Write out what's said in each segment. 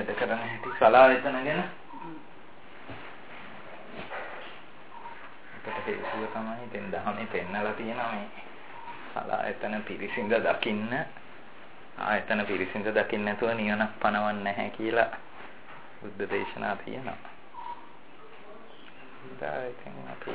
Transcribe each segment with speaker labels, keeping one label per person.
Speaker 1: වැඩ කරන හැටි සලායතන ගැන අපිට හේතුව තමයි දැන් දහමේ පෙන්නලා තියෙනවා මේ සලායතන පිරිසිඳ දකින්න ආයතන පිරිසිඳ දකින්න නැතුව නිවනක් පනවන්නේ නැහැ කියලා බුද්ධ දේශනා තියෙනවා. ඉතින් අපි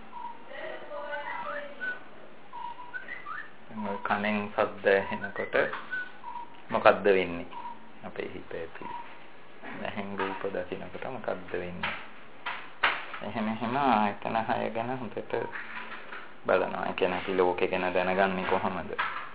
Speaker 1: කනෙන් ශබ්ද ඇහෙනකොට මොකද්ද වෙන්නේ? අපේ හිතේ ඇහෙන් රූප දකිනකොට මොකද්ද වෙන්නේ? එහෙම ආයතන හය ගැන හොඳට බලනවා. ඒ කියන්නේ අපි ලෝකේ ගැන දැනගන්නේ කොහොමද?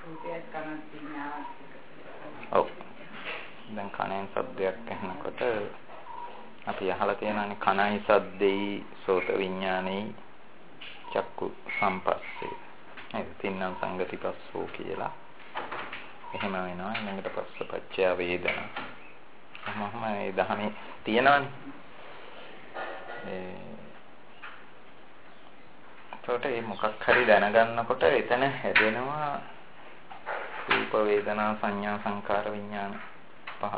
Speaker 1: ඔව්. දැන් කනෙන් ශබ්දයක් ඇහෙනකොට අපි අහලා තියෙනවානේ කනයි ශබ්දෙයි සෝත විඥානෙයි චක්කු සම්පස්සේ. ඒක තින්නම් සංගතිපස්සෝ කියලා. එහෙම වෙනවා. ඊළඟට පස්සපච්චය වේදනා. මොහොම ඒ දහමේ තියෙනවානේ. ඒකට මේ මොකක් හරි දැනගන්නකොට එතන හැදෙනවා රූප වේදනා සංඥා සංකාර විඥාන පහ.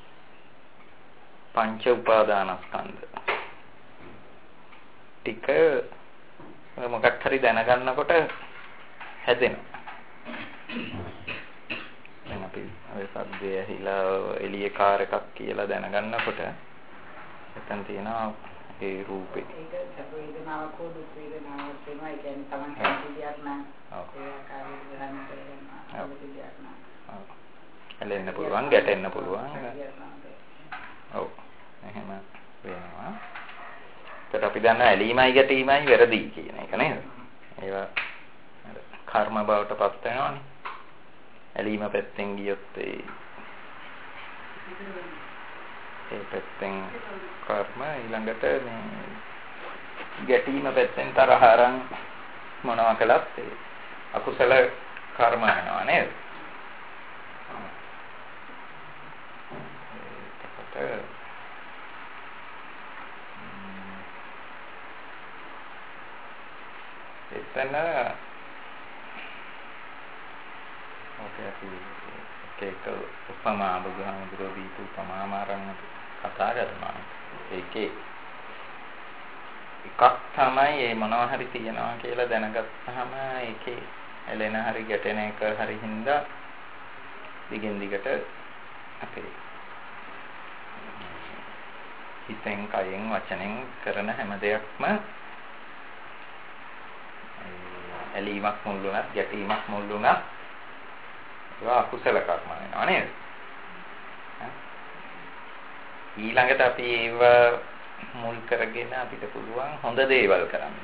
Speaker 1: පංච උපාදානස්කන්ධ. ටික මොකක් හරි දැනගන්නකොට හැදෙනවා. දැන් අපි ඔය සද්දය ඇහිලා එළියේ කාර් එකක් කියලා දැනගන්නකොට එතන තියෙනවා ඒ රූපේ. ඒක වේදනාවක් හෝ දුක් වේදනාවක් වෙනවා. ඒ කියන්නේ Taman කැමතියක් නම් ඒ ආකාරයෙන් ග්‍රහණය කරනවා. අවබෝධයක් නම්. එලෙන්න පුළුවන්, ගැටෙන්න පුළුවන්. ඔව්. එහෙම වෙනවා. ඒකට අපි දන්නා ඇලීමයි ගැටීමයි වැරදි කියන එක නේද? ඒවා කර්ම බවට පත් වෙනවානේ. ඇලීම පැත්තෙන් ගියොත් ඒ පැත්තෙන් කර්ම ඊළඟට මේ ගැටීම පැත්තෙන් තරහ අරන් මොනවා කළත් ඒ අකුසල කර්ම වෙනවා නේද? එතන ඒක උපමා බුදුහාමුදුරුවෝ දීපු උපමාම අරන් කතා කරනවා. ඒකේ එකක් තමයි මේ මොනවා හරි තියනවා කියලා දැනගත්තාම ඒකේ එලෙන හරි ගැටෙන එක හරි හින්දා දිගින් දිගට අපේ හිතෙන් කයෙන් වචනෙන් කරන හැම දෙයක්ම ඇලීමක් මුල් වුණත් ගැටීමක් මුල් වුණත් ඒවා අකුසල කර්ම වෙනවා නේද? ඊළඟට අපි ඒව මුල් කරගෙන අපිට පුළුවන් හොඳ දේවල් කරන්න.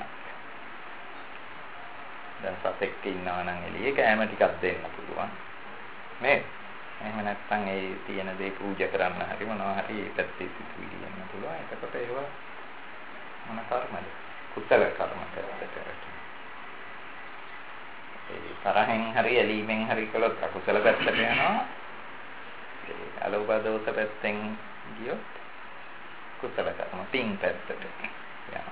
Speaker 1: දැන් සතෙක් ඉන්නවා නම් එළියේ කෑම ටිකක් දෙන්න පුළුවන්. නේද? එහෙම නැත්නම් ඒ තියෙන දේ පූජා කරන්න හරි මොනවා හරි ඒ පැත්තේ සිතුවිලි දෙන්න පුළුවන්. එතකොට ඒවා මොන කර්මද? කුසල කර්ම කරකට. ඒ තරහෙන් හරි ඇලීමෙන් හරි කළොත් අකුසල පැත්තට යනවා. ඒ අලෝභ දෝෂ පැත්තෙන් ගියොත් කුසල කර්ම පින් පැත්තට යනවා.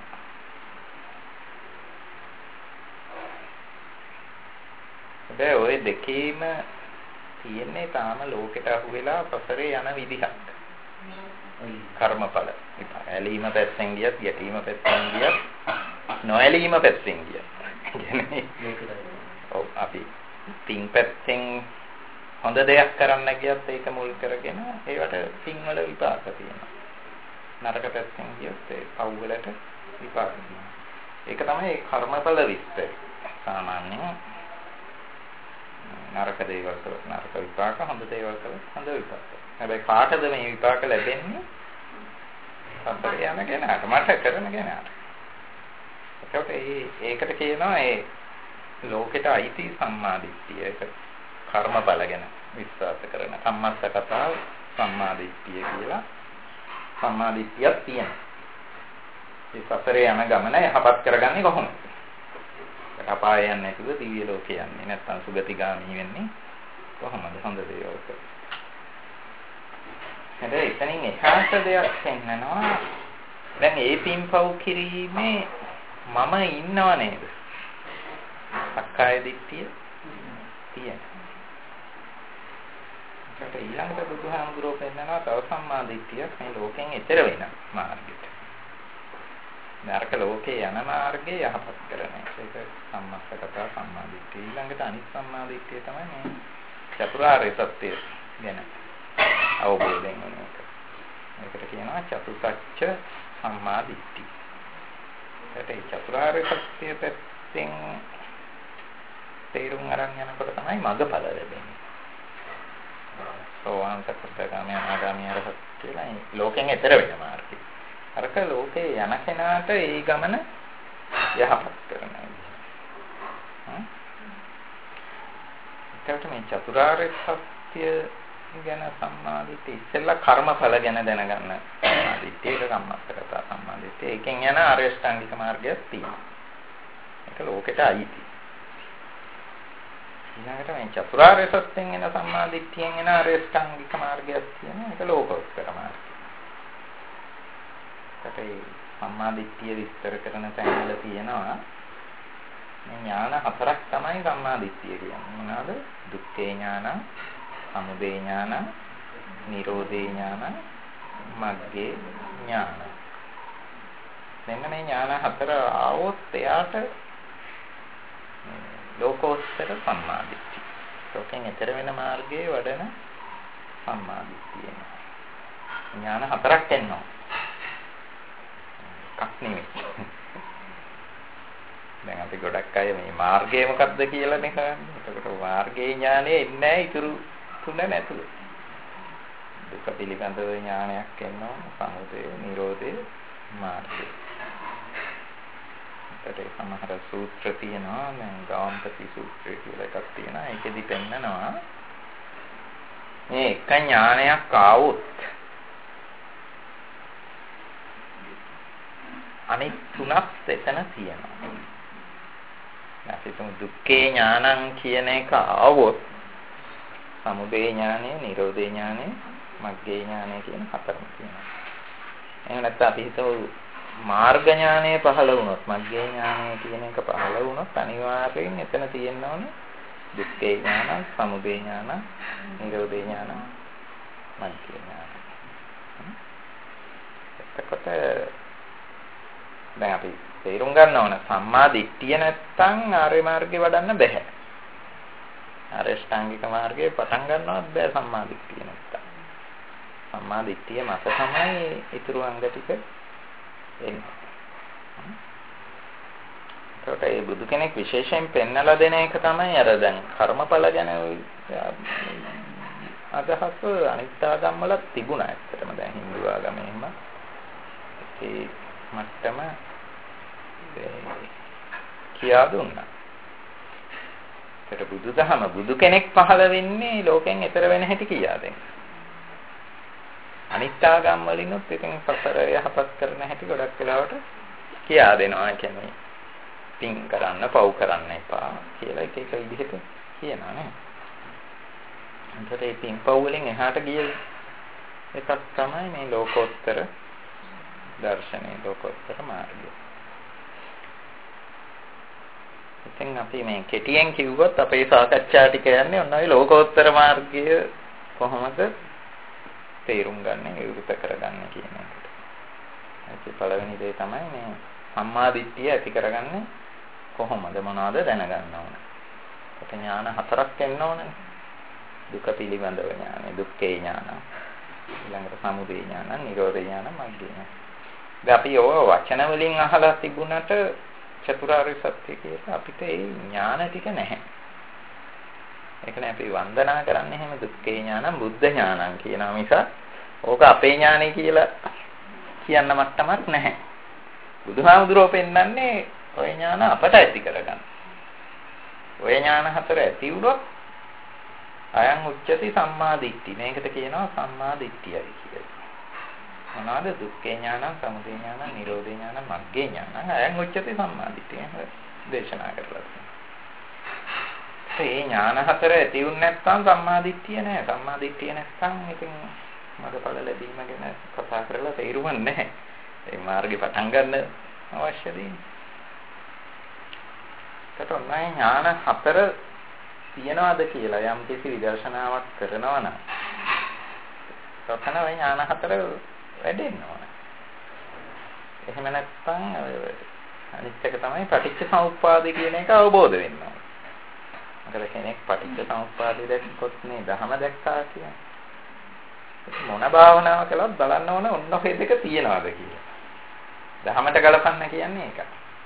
Speaker 1: හැබැයි ওই දෙකේම තියෙන්නේ තාම ලෝකෙට අහු වෙලා පසරේ යන විදිහක්. කර්මඵල. ඇලීම පැත්තෙන් ගියත්, ගැටීම පැත්තෙන් ගියත්, නොඇලීම පැත්තෙන් ගියත්. කියන්නේ ඔව් අපි පින් පැත්තෙන් හොඳ දෙයක් කරන්න ගියත් ඒක මුල් කරගෙන ඒවට පින් වල විපාක තියෙනවා. නරක පැත්තෙන් ගියොත් ඒ පව් වලට විපාක තියෙනවා. ඒක තමයි කර්මඵල විස්තරය. සාමාන්‍යයෙන් නරක දේවල් කරොත් නරක විපාක, හොඳ දේවල් කරොත් හොඳ විපාක. හැබැයි කාටද මේ විපාක ලැබෙන්නේ? අපේ යන කෙනාට, මට කරන කෙනාට. ඒකට කියනවා ඒ ලෝකෙට අයිති සම්මාදිට්ඨිය. ඒක කර්මඵල ගැන විශ්වාස කරන කම්මස්සකතා සම්මාදිට්ඨිය කියලා සම්මාදිට්ඨියක් තියෙනවා. මේ සසරේ යන ගමන යහපත් කරගන්නේ කොහොමද? අපාය යන්නේ නැතුව දිව්‍ය ලෝකේ යන්නේ නැත්නම් සුගතිගාමී වෙන්නේ කොහොමද? හොඳ දේවල් කරලා. හැබැයි එතනින් එහාට දෙයක් පෙන්නනවා. දැන් ඒ පින්පව් කිරීමේ මම ඉන්නව නේද? සක්කාය දිට්ඨිය තියෙන. ඒකට ඊළඟට බුදුහාමුදුරුවෝ පෙන්නනවා තව සම්මා දිට්ඨියක් මේ ලෝකෙන් එතර වෙන මාර්ගයට. නරක ලෝකේ යන මාර්ගය යහපත් කරන එක. ඒක සම්මස්සගත සම්මා දිට්ඨිය. ඊළඟට අනිත් සම්මා දිට්ඨිය තමයි මේ චතුරාර්ය සත්‍ය ගැන අවබෝධයෙන් වෙන එක. ඒකට කියනවා චතුසත්‍ය සම්මා දිට්ඨිය. ඒකට චතුරාර්ය සත්‍ය පැත්තෙන් තේරුම් අරන් යනකොට තමයි මඟඵල ලැබෙන්නේ. සෝවාන් සකෘතගාමී අනාගාමී අරහත් කියලා ලෝකෙන් එතර වෙන මාර්ගය. අරක ලෝකේ යන කෙනාට ඒ ගමන යහපත් කරනවා. ඒකට මේ චතුරාර්ය සත්‍ය ගැන සම්මාදිට්ඨිය ඉස්සෙල්ලා කර්මඵල ගැන දැනගන්න. සම්මාදිට්ඨිය ඒක කම්මස්සගත සම්මාදිට්ඨිය. ඒකෙන් යන ආර්ය ශ්‍රැංගික මාර්ගයක් තියෙනවා. ඒක ලෝකෙට අයිති. ඊළඟට මේ චතුරාර්ය සත්‍යයෙන් එන සම්මාදිට්ඨියෙන් එන ආර්ය ශ්‍රැංගික මාර්ගයක් තියෙනවා. ඒක ලෝකෝත්තර මාර්ගය. ඒකට සම්මාදිට්ඨිය විස්තර කරන තැන්වල තියෙනවා මේ ඥාන හතරක් තමයි සම්මාදිට්ඨිය කියන්නේ. මොනවාද? දුක්ඛේ ඥාන, සමුදය ඥාන, නිරෝධේ ඥාන, මග්ගේ ඥාන. මෙන්න මේ ඥාන හතර ආවොත් එයාට ලෝකෝත්තර සම්මාදිට්ඨිය. ලෝකෙන් එතර වෙන මාර්ගයේ වඩන සම්මාදිට්ඨිය. ඥාන හතරක් එනවා. එකක් නෙමෙයි. දැන් අපි ගොඩක් අය මේ මාර්ගය මොකක්ද කියලානේ කරන්නේ. එතකොට මාර්ගයේ ඥානෙ එන්නේ නැහැ ඉතුරු තුන නැතුව. දුක පිළිබඳව ඥානයක් එනවා, සමුදය, නිරෝධය, මාර්ගය. ඒකට සමහර සූත්‍ර තියෙනවා. දැන් ගාම්පති සූත්‍රය කියලා එකක් තියෙනවා. ඒකෙදි පෙන්නනවා මේ එක ඥානයක් ආවොත් අනිත් තුනක් එතන තියෙනවා. අපි දුක්ඛේ ඥානං කියන එක ආවොත් සමුදය ඥානෙ, නිරෝධේ ඥානෙ, මග්ගේ ඥානෙ කියන හතරම තියෙනවා. එහෙනම් නැත්නම් අපි හිතුව මාර්ග ඥානෙ පහළ වුණොත්, මග්ගේ ඥානෙ කියන එක පහළ වුණොත් අනිවාර්යෙන් එතන තියෙනවනේ දුක්ඛේ ඥානං, සමුදය ඥානං, නිරෝධේ ඥානං, මග්ගේ ඥානං. එතකොට දැන් අපි තේරුම් ගන්න ඕන සම්මා දිට්ඨිය නැත්තම් ආර්ය මාර්ගේ වඩන්න බෑ. ආර්ය ශ්‍රැංගික මාර්ගේ පටන් ගන්නවත් බෑ සම්මා දිට්ඨිය නැත්තම්. සම්මා දිට්ඨිය මත තමයි ඊතුරු අංග ටික එන්නේ. ඒකට ඒ බුදු කෙනෙක් විශේෂයෙන් පෙන්නලා දෙන එක තමයි අර දැන් කර්මඵල ගැන අදහස අනිත් ආගම් වල තිබුණා ඇත්තටම. දැන් හින්දු ආගමේම ඒ මට්ටම කියා දුන්නා. ඒකට බුදුදහම බුදු කෙනෙක් පහළ වෙන්නේ ලෝකෙන් එතර වෙන හැටි කියා දෙන්න. අනිත් ආගම් වලිනුත් ඉතින් සසර යහපත් කරන හැටි ගොඩක් වෙලාවට කියා දෙනවා. ඒ කියන්නේ පින් කරන්න, පව් කරන්න එපා කියලා එක එක විදිහට කියනවා නේ. ඒකට මේ පින් පව් වලින් එහාට ගිය එකක් තමයි මේ ලෝකෝත්තර දර්ශනේ, ලෝකෝත්තර මාර්ගය. ඉතින් අපි මේ කෙටියෙන් කිව්වොත් අපේ සාකච්ඡා ටික යන්නේ ඔන්න ඔය ලෝකෝත්තර මාර්ගය කොහොමද තේරුම් ගන්න, විවෘත කරගන්න කියන එකට. ඒක පළවෙනි දේ තමයි මේ සම්මා දිට්ඨිය ඇති කරගන්නේ කොහොමද, මොනවද දැනගන්න ඕන. ඒක ඥාන හතරක් එන්න ඕනනේ. දුක පිළිබඳව ඥානය, දුක්ඛේ ඥාන, ඊළඟට සමුදය ඥාන, නිරෝධ ඥාන, මග්ගේ ඥාන. දැන් අපි ඔය වචන වලින් අහලා තිබුණට චතුරාර්ය සත්‍ය කියලා අපිට ඒ ඥාන ටික නැහැ. ඒකනේ අපි වන්දනා කරන්නේ එහෙම දුක්ඛේ ඥානං, බුද්ධ ඥානං කියනවා මිස ඕක අපේ ඥානෙ කියලා කියන්න මට්ටමක් නැහැ. බුදුහාමුදුරුවෝ පෙන්නන්නේ ඔය ඥාන අපට ඇති කරගන්න. ඔය ඥාන හතර ඇති වුණොත් අයං උච්චති සම්මා දිට්ඨි. මේකට කියනවා සම්මා දිට්ඨියයි කියලා. මොනවාද? දුක්ඛේ ඥානං, සමුදය ඥානං, නිරෝධේ ඥානං, මග්ගේ ඥානං. අයං උච්චති සම්මා දිට්ඨිය. දේශනා කරලා තියෙනවා. ඒ ඥාන හතර ඇති වුනේ නැත්නම් සම්මා දිට්ඨිය නෑ. සම්මා දිට්ඨිය නැත්නම් ඉතින් මගපල ලැබීම ගැන කතා කරලා තේරුම් නැහැ. ඒ මාර්ගේ පටන් ගන්න අවශ්‍ය දෙන්නේ. ඒකට ඔන්නයි ඥාන හතර තියනවාද කියලා යම් කිසි විදර්ශනාවක් කරනවා නම් ඔතන ওই ඥාන හතර වැඩෙන්න ඕන. එහෙම නැත්නම් අනිත් එක තමයි පටිච්ච සමුප්පාද කියන එක අවබෝධ වෙන්න ඕන. මොකද කෙනෙක් පටිච්ච සමුප්පාදය දැක්කොත් නේ ධහම දැක්කා කියන්නේ. මොන භාවනාව කළත් බලන්න ඕන ඔන්න ඔය දෙක තියනවාද කියලා. ධහමට ගලපන්න කියන්නේ ඒකයි.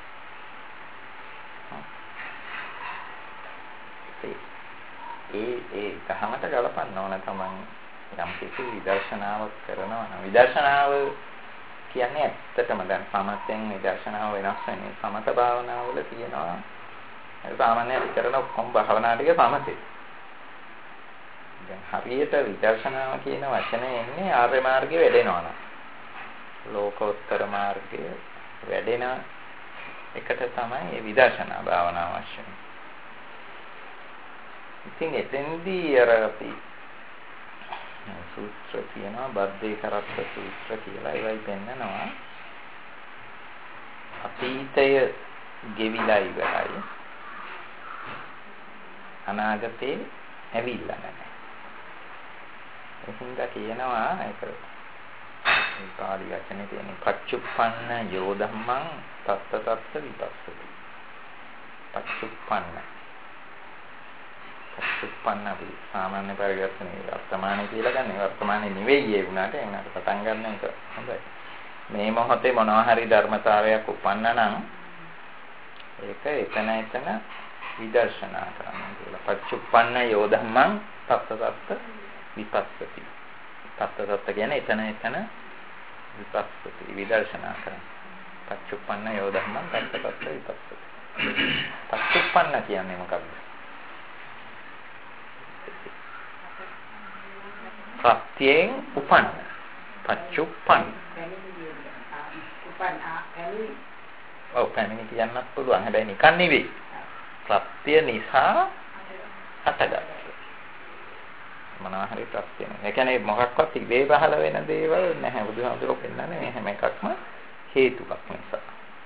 Speaker 1: ඒ ධහමට ගලපන්න ඕන තමන් යම් කිසි විදර්ශනාවක් කරනවා නම් විදර්ශනාව කියන්නේ ඇත්තටම දැන් සමතෙන් විදර්ශනාව වෙනස් වෙන්නේ සමත භාවනාවල තියෙනවා සාමාන්‍යයෙන් කරන ඔක්කොම භාවනා ටික සමතේ. දැන් හරියට විදර්ශනාව කියන වචනේ එන්නේ ආර්ය මාර්ගයේ වැඩෙනවා නම් ලෝකෝත්තර මාර්ගයේ වැඩෙන එකට තමයි මේ විදර්ශනා භාවනාව අවශ්‍ය වෙන්නේ. ඉතින් එතෙන්දී අර අපි සූත්‍ර කියනවා බද්දේ කරත්ත සූත්‍ර කියලා ඒවයි පෙන්නනවා අතීතය ගෙවිලා ඉවරයි අනාගතේ ඇවිල්ලා නැහැ. එහෙනම් කියනවා ඒක පාලි වචනේ තියෙන පච්චුප්පන්න යෝ ධම්මං තත්ත තත්ත විපස්සති. පච්චුප්පන්න අපි සාමාන්‍ය පරිවර්තනයේ වර්තමානයේ කියලා ගන්න. වර්තමානයේ නෙවෙයි ඒ වුණාට එන්නට පටන් ගන්න එක හොඳයි. මේ මොහොතේ මොනවා හරි ධර්මතාවයක් උපන්න නම් ඒක එතන විදර්ශනා කරන්න කියලා. පච්චුප්පන්න යෝ ධම්මං තත්ත තත්ත විපස්සති. තත්ත තත්ත කියන්නේ එතන විපස්සති විදර්ශනා කරන්න. පච්චුප්පන්න යෝ ධම්මං තත්ත තත්ත විපස්සති. පච්චුප්පන්න කියන්නේ මොකක්ද? ප්‍රත්‍යයෙන් උපන්න පච්චුප්පන්න පැමිණි කියන්නත් පුළුවන්. හැබැයි නිකන් නෙවෙයි. ප්‍රත්‍ය නිසා හටගත්තා. මොනවා හරි ප්‍රත්‍යන. ඒ කියන්නේ මොකක්වත් ඉබේ පහළ වෙන දේවල් නැහැ. බුදුහාමුදුරුවෝ පෙන්නන්නේ මේ හැම එකක්ම හේතුවක් නිසා.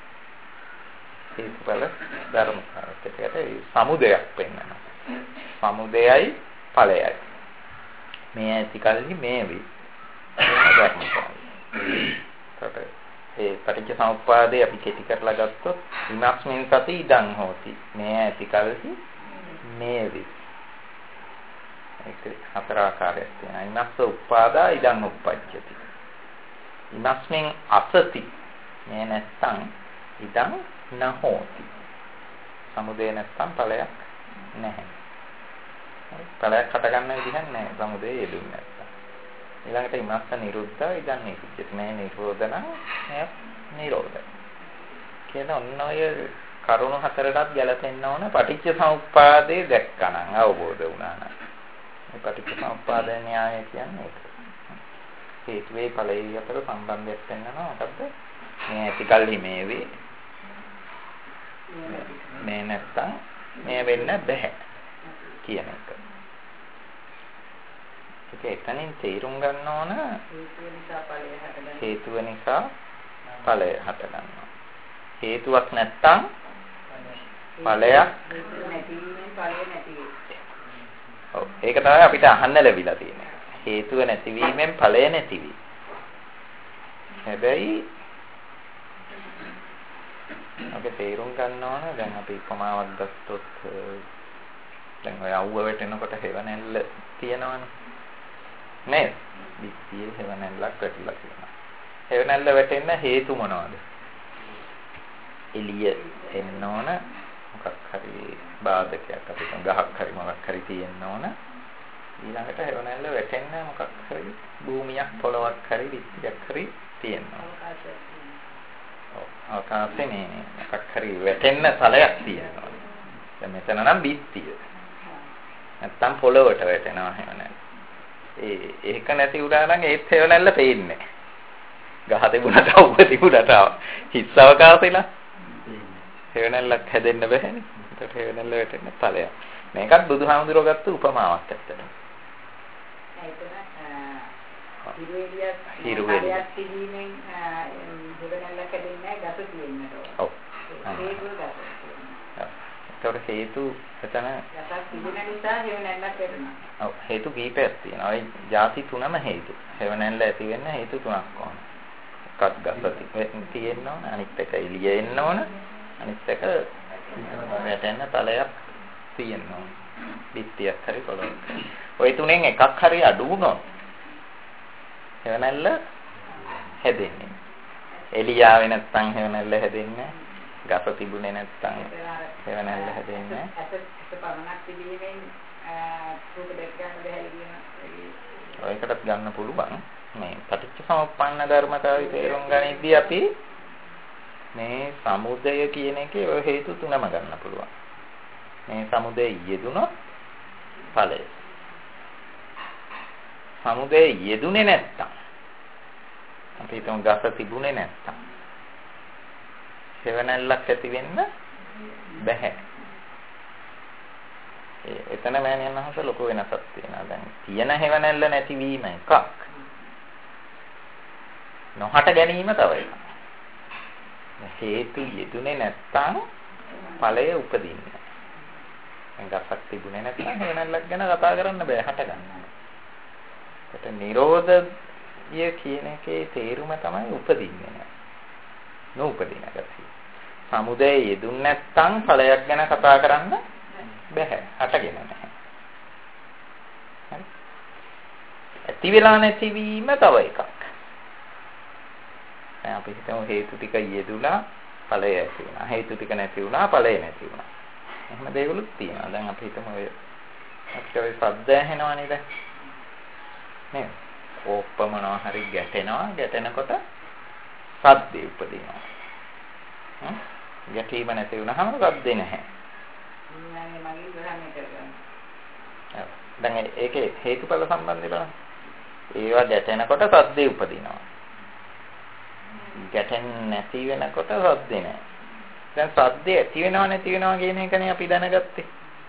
Speaker 1: හේතුඵල ධර්මතාවයකට සමුදයක් පෙන්නනවා. සමුදයයි ඵලයයි. මේ ඇති කල්හි මේ වේ. ඒ පටිච්ච සමුප්පාදේ අපි කෙටි කරලා ගත්තොත් විමස්මින් සති ඉදං හෝති. මේ ඇති කල්හි මේ වේ. ඒක හතර ආකාරයක් තියෙනවා. විමස්ස උපාදා ඉදං උප්පජ්ජති. විමස්මින් අසති මේ නැත්තම් ඉදං නහෝති. සමුදය නැත්තම් ඵලයක් නැහැ. ඵලයක් හට ගන්න විදිහක් නැහැ සමුදේ යෙදුන්නේ නැත්තම්. ඊළඟට ඉමස්ස නිරුද්ධ ඉදන් නිරුද්ධ මේ නිරෝධන මේ නිරෝධ කියන ඔන්න ඔය කරුණු හතරටත් ගැලපෙන්න ඕන පටිච්ච සමුප්පාදේ දැක්කනම් අවබෝධ වුණා නම්. මේ පටිච්ච සමුප්පාද න්‍යාය කියන්නේ ඒක. හේතුවේ ඵලයේ අතර සම්බන්ධයක් පෙන්නනවා. මොකද්ද? මේ ඇතිකල්හි මේ වේ. මේ නැත්තම් මේ වෙන්න බෑ කියන එක. ඒක එතනින් තේරුම් ගන්න ඕන හේතුව නිසා ඵලය හට ගන්නවා. හේතුවක් නැත්තම් ඵලයක් ඔව් ඒක තමයි අපිට අහන්න ලැබිලා තියෙන්නේ. හේතුව නැතිවීමෙන් ඵලය නැතිවි. හැබැයි අපි තේරුම් ගන්න ඕන දැන් අපි උපමාවක් ගත්තොත් දැන් ඔය අවුව වැටෙනකොට හේවණැල්ල තියෙනවනේ නේද? පිටියේ හේවණැල්ලක් වැටිලා තියෙනවා. හේවණැල්ල වැටෙන්න හේතු මොනවද? එළිය එන්න ඕන මොකක් හරි බාධකයක් අපිට ගහක් හරි මොකක් හරි තියෙන්න ඕන. ඊළඟට හේවණැල්ල වැටෙන්න මොකක් හරි භූමියක් පොළවක් හරි විත්තියක් හරි තියෙනවා. ආකාශේ මේ මොකක් හරි වැටෙන්න තලයක් තියෙනවා. දැන් මෙතන නම් බිත්තිය. නැත්තම් පොළොවට වැටෙනවා හේවණැල්ල. ඒක නැති වුණා නම් ඒත් හේවණැල්ල පේන්නේ නැහැ. ගහ තිබුණට අවුව තිබුණට හිස් අවකාශෙලා හේවණැල්ලක් හැදෙන්න බෑනේ. ඒකට හේවණැල්ල වැටෙන්න තලයක්. මේකත් බුදුහාමුදුරුවෝ ගත්ත උපමාවක් ඇත්තට. හිරුවෙලියක් තිබීමෙන් හේවණැල්ලක් හැදෙන්නේ නැහැ ගස තියෙන්නට ඕන. ඔව්. ඒකට හේතු එතන
Speaker 2: යටත් තිබෙන නිසා හේව නැල්ලක් වෙනවා.
Speaker 1: ඔව් හේතු කීපයක් තියෙනවා. ඒ ಜಾති තුනම හේතු. හේව නැල්ල ඇති වෙන්න හේතු තුනක් ඕන. එකක් ගස තියෙන්න ඕන, අනිත් එක එළිය එන්න ඕන, අනිත් එක වැටෙන්න තලයක් තියෙන්න ඕන. පිටියක් හරි පොළොවක්. ওই තුනෙන් එකක් හරි අඩු වුණොත් හේව නැල්ල හැදෙන්නේ. එළිය ආවේ නැත්නම් හේව නැල්ල හැදෙන්නේ නැහැ. ගස තිබුණේ නැත්නම් හේව නැල්ල හැදෙන්නේ නැහැ.
Speaker 2: ඇස පමණක් තිබීමෙන් රූප දෙක ගන්න බැහැ කියන
Speaker 1: ඒකටත් ගන්න පුළුවන්. මේ පටිච්ච සමුප්පන්න ධර්මතාවය තේරුම් ගනිද්දී අපි මේ සමුදය කියන එකේ ඔය හේතු තුනම ගන්න පුළුවන්. මේ සමුදය යෙදුනොත් ඵලය. සමුදය යෙදුනේ නැත්තම් අපි හිතමු ගස තිබුණේ නැත්තම් හේවණල්ලක් ඇති වෙන්න බැහැ. එතන මෑණියන් අහස ලොකු වෙනසක් තියෙනවා. දැන් තියෙන හේවණල්ල නැතිවීම එකක්. නොහට ගැනීම තව එකක්. හේතු යෙදුනේ නැත්තම් ඵලය උපදින්නේ. දැන් ගසක් තිබුණේ නැත්නම් හේවණල්ලක් ගැන කතා කරන්න බෑ හට ගන්න. ඒකට නිරෝධය කියන එකේ තේරුම තමයි උපදින්නේ නැහැ. නූපදින ගතිය. සමුදය යෙදුන් නැත්තම් ඵලයක් ගැන කතා කරන්න බෑ. හටගෙන නැහැ. හරි. ඇති වෙලා නැතිවීම තව එකක්. දැන් අපි හිතමු හේතු ටික යෙදුණා ඵලය ඇති වුණා. හේතු ටික නැති වුණා ඵලය නැති වුණා. එහෙම දේවලුත් තියෙනවා. දැන් අපි හිතමු අපිට ඔය ශබ්ද ඇහෙනවා නේද? නේද? ඕපමනවා හරි ගැටෙනකොට ශබ්දේ උපදිනවා. ගැටීම නැති වුණාම ශබ්දේ නැහැ. දැන් ඒකේ හේතුඵල සම්බන්ධය බලන්න. ඒවා ගැටෙනකොට ශබ්දේ උපදිනවා. ගැටෙන්නේ නැති වෙනකොට ශබ්දේ නැහැ. දැන් ශබ්දේ ඇති වෙනව නැති වෙනව කියන එකනේ අපි දැනගත්තේ.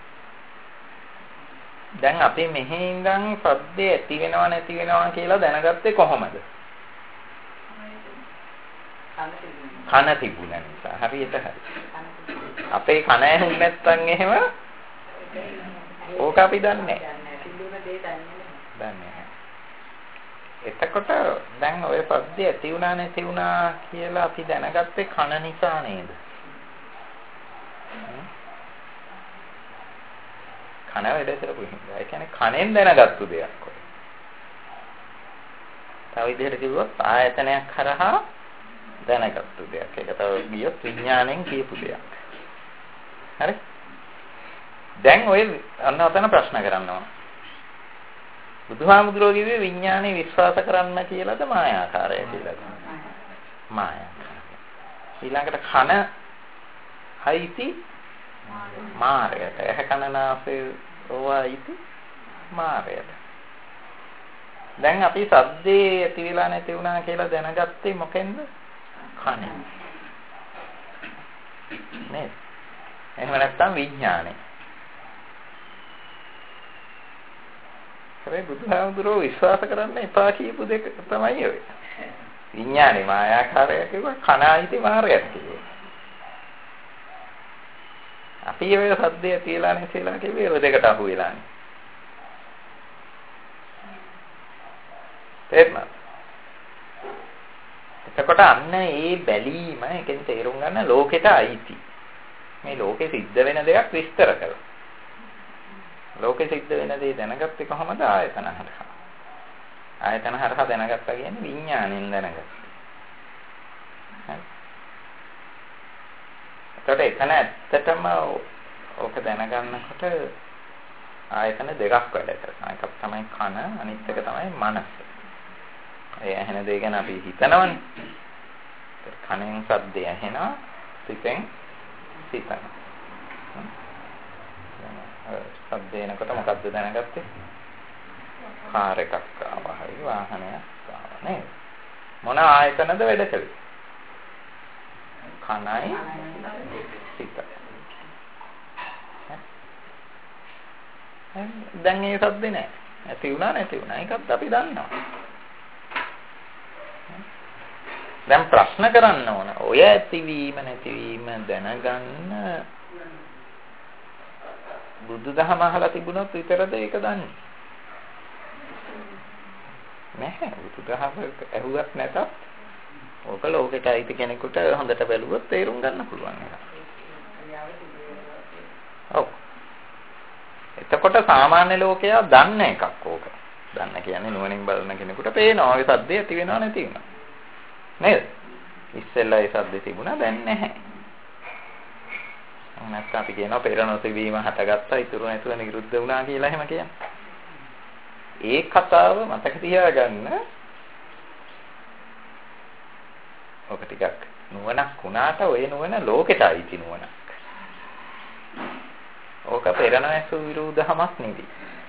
Speaker 1: දැන් අපි මෙහි ඉඳන් ශබ්දේ ඇති වෙනව නැති වෙනව කියලා දැනගත්තේ කොහොමද? කන තිබුණ නිසා. හරියට හරි. අපේ කන ඇහුන්නේ නැත්නම් එහෙම ඕක අපි දන්නේ නැහැ. එතකොට දැන් ඔය ශබ්දේ ඇති වුණා නැති වුණා කියලා අපි දැනගත්තේ කන නිසා නේද? කන වැඩ කරපු හින්දා. ඒ කියන්නේ කනෙන් දැනගත්තු දෙයක් ඔය. තව විදිහට කිව්වොත් ආයතනයක් හරහා දැනගත්තු දෙයක්. ඒක තව ගියොත් විඥාණයෙන් කියපු දෙයක්. හරි? දැන් ඔය අන්න ඔතන ප්‍රශ්න කරනවා. බුදුහාමුදුරුවෝ කිව්වේ විඥානේ විශ්වාස කරන්න කියලාද මායාකාරය කියලාද? මායාකාරය. ඊළඟට කන හයිති මාරයට. ඇහ කන නාසය ඕවායිති මාරයට. දැන් අපි සද්දේ ඇති වෙලා නැති වුණා කියලා දැනගත්තේ මොකෙන්ද? කනෙන්. නේද? එහෙම නැත්නම් විඥානේ. හැබැයි බුදුහාමුදුරුවෝ විශ්වාස කරන්න එපා කියපු දෙක තමයි ඔය. විඥානේ මායාකාරය කිව්වා කනයිති මාරයක් කිව්වා. අපි ඔය සද්දේ තියලා නැතිලා කිව්වේ ඔය දෙකට අහු වෙලානේ. තේරුණාද? එතකොට අන්න ඒ බැලීම එකෙන් තේරුම් ගන්න ලෝකෙට අයිති. මේ ලෝකෙ සිද්ධ වෙන දෙයක් විස්තර කරලා. ලෝකෙ සිද්ධ වෙන දේ දැනගත්තේ කොහමද? ආයතන හරහා. ආයතන හරහා දැනගත්තා කියන්නේ විඥාණයෙන් දැනගත්තා. හරි. එතකොට එතන ඇත්තටම ඕක දැනගන්නකොට ආයතන දෙකක් වැඩ කරනවා. එකක් තමයි කන, අනිත් එක තමයි මනස. ඒ ඇහෙන දේ ගැන අපි හිතනවනේ. කනෙන් සද්දය ඇහෙනවා, සිතෙන් සිතනවා. සද්දේ එනකොට මොකද්ද දැනගත්තේ? කාර් එකක් ආවා, හරි වාහනයක් ආවා නේද? මොන ආයතනද වැඩ කළේ? කනයි සිතයි. දැන් ඒ සද්දේ නැහැ. ඇති වුණා නැති වුණා. ඒකත් අපි දන්නවා. දැන් ප්‍රශ්න කරන්න ඕන. ඔය ඇතිවීම නැතිවීම දැනගන්න බුදුදහම අහලා තිබුණොත් විතරද ඒක දන්නේ? නැහැ. බුදුදහම ඇහුවත් නැතත් ඕක ලෝකෙට අයිති කෙනෙකුට හොඳට බැලුවොත් තේරුම් ගන්න පුළුවන් එක. ඔව්. එතකොට සාමාන්‍ය ලෝකයා දන්න එකක් ඕක. දන්න කියන්නේ නුවණින් බලන කෙනෙකුට පේනවා ඒ සද්දේ ඇති වෙනව නැති වෙනව. නේද? ඉස්සෙල්ලා ඒ සද්දේ තිබුණා දැන් නැහැ. නැත්නම් අපි කියනවා පෙර නොතිබීම හටගත්තා ඉතුරු නැතුව නිරුද්ධ වුණා කියලා එහෙම කියන්නේ. ඒ කතාව මතක තියාගන්න. ඔක ටිකක් නුවණක් වුණාට ඔය නුවණ ලෝකෙට අයිති නුවණක්. ඕක පෙර නොඇසු විරුද්ධමක් නෙවෙයි.